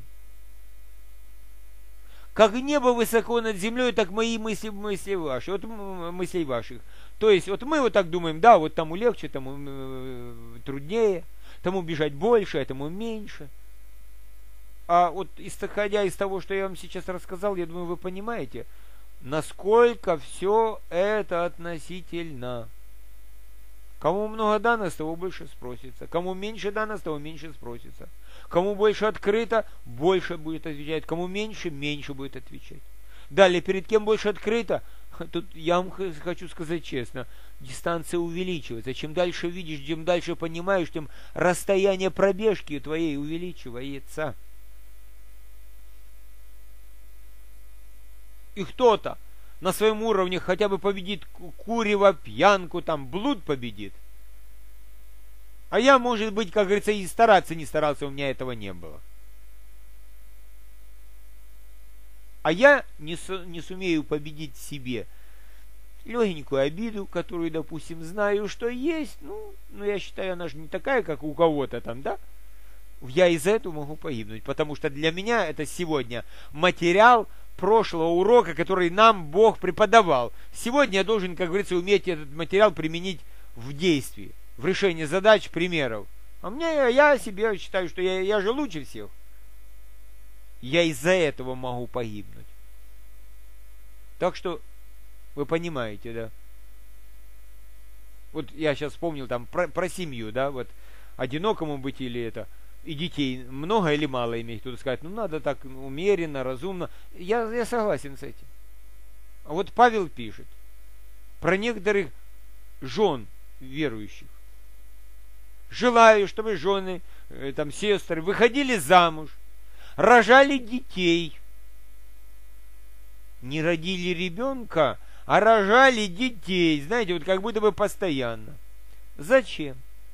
Как небо высоко над землей, так мои мысли ваши. Вот мыслей ваших. То есть, вот мы вот так думаем, да, вот тому легче, тому труднее, тому бежать больше, а тому меньше. А вот исходя из того, что я вам сейчас рассказал, я думаю, вы понимаете, насколько все это относительно. Кому много дано, с того больше спросится. Кому меньше дано, с того меньше спросится. Кому больше открыто, больше будет отвечать. Кому меньше, меньше будет отвечать. Далее, перед кем больше открыто, тут я вам хочу сказать честно, дистанция увеличивается. Чем дальше видишь, чем дальше понимаешь, тем расстояние пробежки твоей увеличивается. И кто-то на своем уровне хотя бы победит курево, пьянку, там, блуд победит. А я, может быть, как говорится, и стараться не старался, у меня этого не было. А я не сумею победить в себе легенькую обиду, которую, допустим, знаю, что есть. Ну, я считаю, она же не такая, как у кого-то там, да? Я из-за этого могу погибнуть, потому что для меня это сегодня материал прошлого урока, который нам Бог преподавал. Сегодня я должен, как говорится, уметь этот материал применить в действии, в решении задач, примеров. А я себе считаю, что я же лучше всех. Я из-за этого могу погибнуть. Так что, вы понимаете, да? Вот я сейчас вспомнил там про семью, да, вот одинокому быть или это, и детей много или мало иметь, кто-то скажет, ну надо так умеренно, разумно. Я согласен с этим. А вот Павел пишет про некоторых жен верующих. желаю, чтобы жены, там, сестры выходили замуж, рожали детей. Не родили ребенка, а рожали детей. Знаете, вот как будто бы постоянно. Зачем?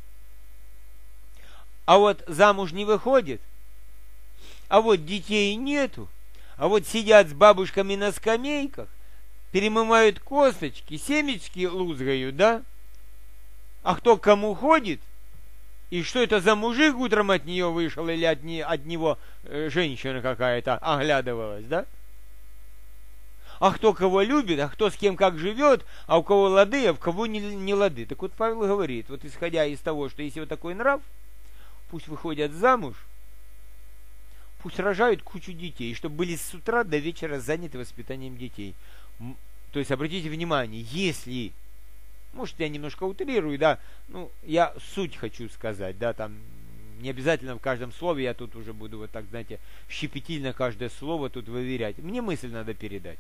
А вот замуж не выходит, а вот детей нету, а вот сидят с бабушками на скамейках, перемывают косточки, семечки лузгают, да? А кто к кому ходит? И что это за мужик утром от нее вышел, или от него женщина какая-то оглядывалась, да? А кто кого любит, а кто с кем как живет, а у кого лады, а у кого не лады. Так вот Павел говорит, вот исходя из того, что если вот такой нрав, пусть выходят замуж, пусть рожают кучу детей, чтобы были с утра до вечера заняты воспитанием детей. То есть, обратите внимание, если, может, я немножко утрирую, да, ну, я суть хочу сказать, да, там, не обязательно в каждом слове я тут уже буду вот так, знаете, щепетильно каждое слово тут выверять. Мне мысль надо передать.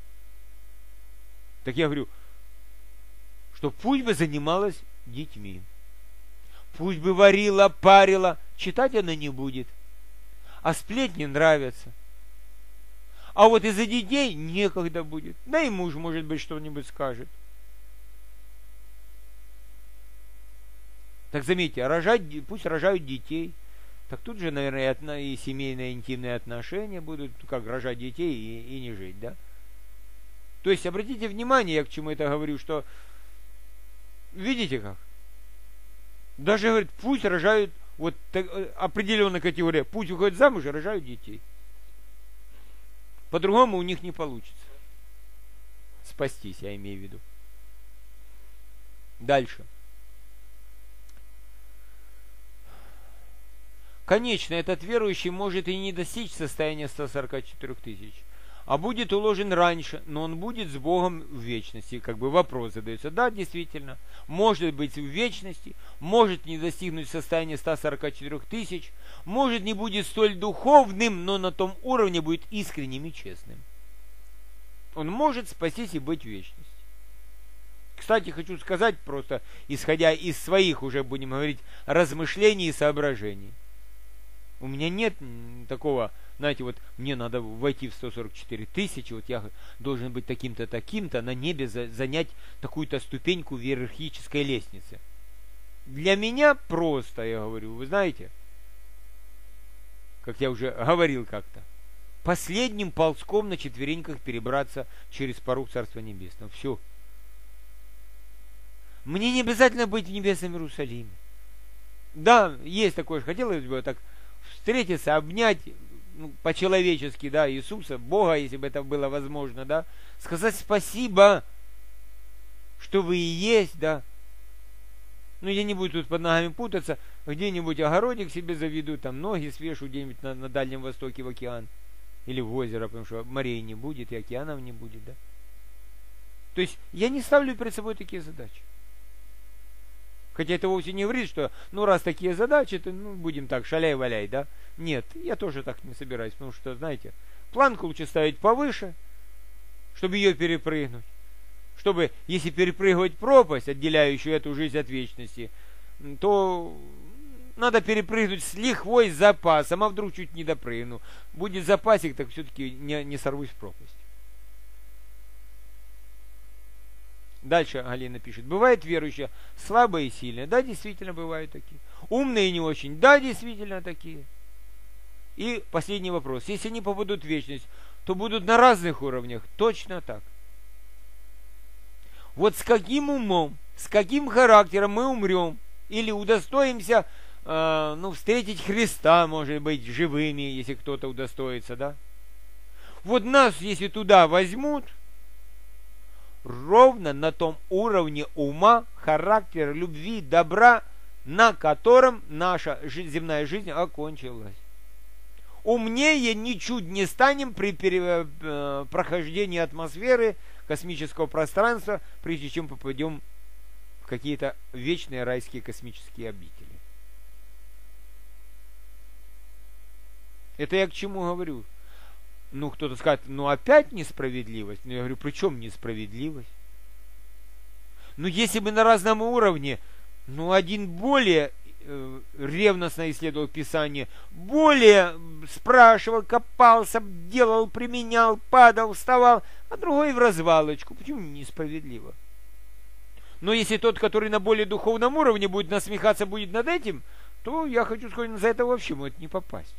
Так я говорю, что пусть бы занималась детьми. Пусть бы варила, парила, читать она не будет. А сплетни нравятся. А вот из-за детей некогда будет. Да и муж, может быть, что-нибудь скажет. Так заметьте, пусть рожают детей. Так тут же, наверное, и семейные интимные отношения будут, как рожать детей и не жить, да? То есть, обратите внимание, я к чему это говорю, что, видите как? Даже, говорит, пусть рожают, вот определенная категория, пусть уходят замуж и рожают детей. По-другому у них не получится. Спастись, я имею в виду. Дальше. Конечно, этот верующий может и не достичь состояния 144 тысяч, а будет уложен раньше, но он будет с Богом в вечности. Как бы вопрос задается. Да, действительно, может быть в вечности, может не достигнуть состояния 144 тысяч, может не будет столь духовным, но на том уровне будет искренним и честным. Он может спастись и быть в вечности. Кстати, хочу сказать просто, исходя из своих, уже будем говорить, размышлений и соображений. У меня нет такого, знаете, вот мне надо войти в 144 тысячи, вот я должен быть таким-то, таким-то, на небе занять такую-то ступеньку в иерархической лестнице. Для меня просто, я говорю, вы знаете, как я уже говорил как-то, последним ползком на четвереньках перебраться через порог Царства Небесного. Все. Мне не обязательно быть в Небесном Иерусалиме. Да, есть такое, хотелось бы так встретиться, обнять, ну, по-человечески, да, Иисуса, Бога, если бы это было возможно, да, сказать спасибо, что вы и есть, да. Ну, я не буду тут под ногами путаться, где-нибудь огородик себе заведу, там ноги свешу где-нибудь на Дальнем Востоке в океан или в озеро, потому что морей не будет и океанов не будет, да. То есть я не ставлю перед собой такие задачи. Хотя это вовсе не говорит, что, ну, раз такие задачи, то, ну, будем так, шаляй-валяй, да? Нет, я тоже так не собираюсь, потому что, знаете, планку лучше ставить повыше, чтобы ее перепрыгнуть. Чтобы, если перепрыгивать пропасть, отделяющую эту жизнь от вечности, то надо перепрыгнуть с лихвой, с запасом, а вдруг чуть не допрыгну. Будет запасик, так все-таки не сорвусь в пропасть. Дальше Галина пишет. Бывает верующие слабые и сильные. Да, действительно, бывают такие. Умные и не очень. Да, действительно, такие. И последний вопрос. Если они попадут в вечность, то будут на разных уровнях. Точно так. Вот с каким умом, с каким характером мы умрем или удостоимся встретить Христа, может быть, живыми, если кто-то удостоится, да? Вот нас, если туда возьмут, ровно на том уровне ума, характера, любви, добра, на котором наша земная жизнь окончилась. Умнее ничуть не станем при прохождении атмосферы космического пространства, прежде чем попадем в какие-то вечные райские космические обители. Это я к чему говорю? Ну, кто-то скажет, ну опять несправедливость. Ну, я говорю, при чем несправедливость? Ну, если бы на разном уровне, ну, один более ревностно исследовал Писание, более спрашивал, копался, делал, применял, падал, вставал, а другой в развалочку. Почему несправедливо? Но если тот, который на более духовном уровне будет насмехаться, будет над этим, то я хочу сказать, за это вообще может не попасть.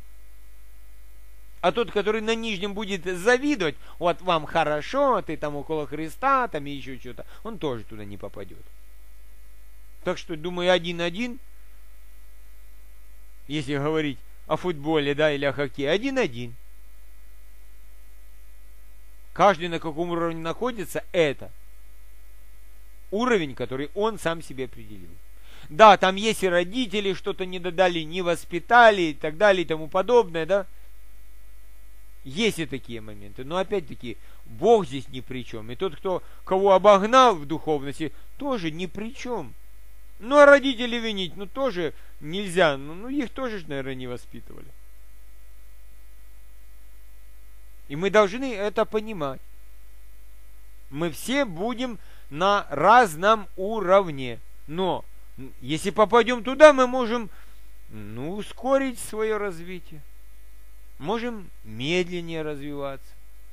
А тот, который на нижнем будет завидовать, вот вам хорошо, ты там около Христа, там и еще что-то, он тоже туда не попадет. Так что, думаю, 1-1, если говорить о футболе, да, или о хоккее, 1-1. Каждый на каком уровне находится, это уровень, который он сам себе определил. Да, там есть и родители, что-то не додали, не воспитали и так далее и тому подобное, да. Есть и такие моменты, но опять-таки Бог здесь ни при чем. И тот, кого обогнал в духовности, тоже ни при чем. Ну, а родители винить, тоже нельзя. Ну, их тоже, наверное, не воспитывали. И мы должны это понимать. Мы все будем на разном уровне. Но, если попадем туда, мы можем, ускорить свое развитие. Можем медленнее развиваться.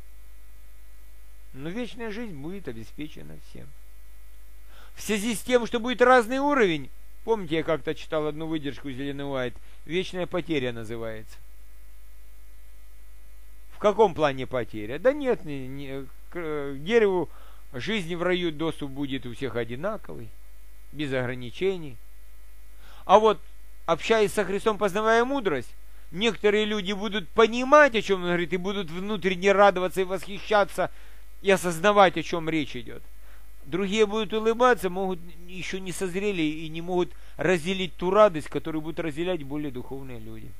Но вечная жизнь будет обеспечена всем. В связи с тем, что будет разный уровень, помните, я как-то читал одну выдержку Зеленый Уайт, вечная потеря называется. В каком плане потеря? Да нет, к дереву жизни в раю доступ будет у всех одинаковый, без ограничений. А вот, общаясь со Христом, познавая мудрость, некоторые люди будут понимать, о чем он говорит, и будут внутренне радоваться и восхищаться, и осознавать, о чем речь идет. Другие будут улыбаться, могут еще не созрели и не могут разделить ту радость, которую будут разделять более духовные люди.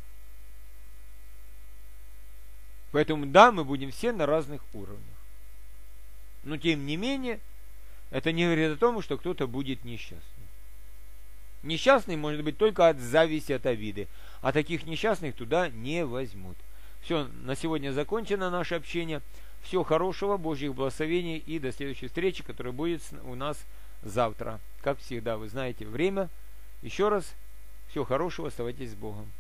Поэтому да, мы будем все на разных уровнях. Но тем не менее, это не говорит о том, что кто-то будет несчастным. Несчастный может быть только от зависти, от обиды. А таких несчастных туда не возьмут. Все, на сегодня закончено наше общение. Всего хорошего, Божьих благословений и до следующей встречи, которая будет у нас завтра. Как всегда, вы знаете время. Еще раз, всего хорошего, оставайтесь с Богом.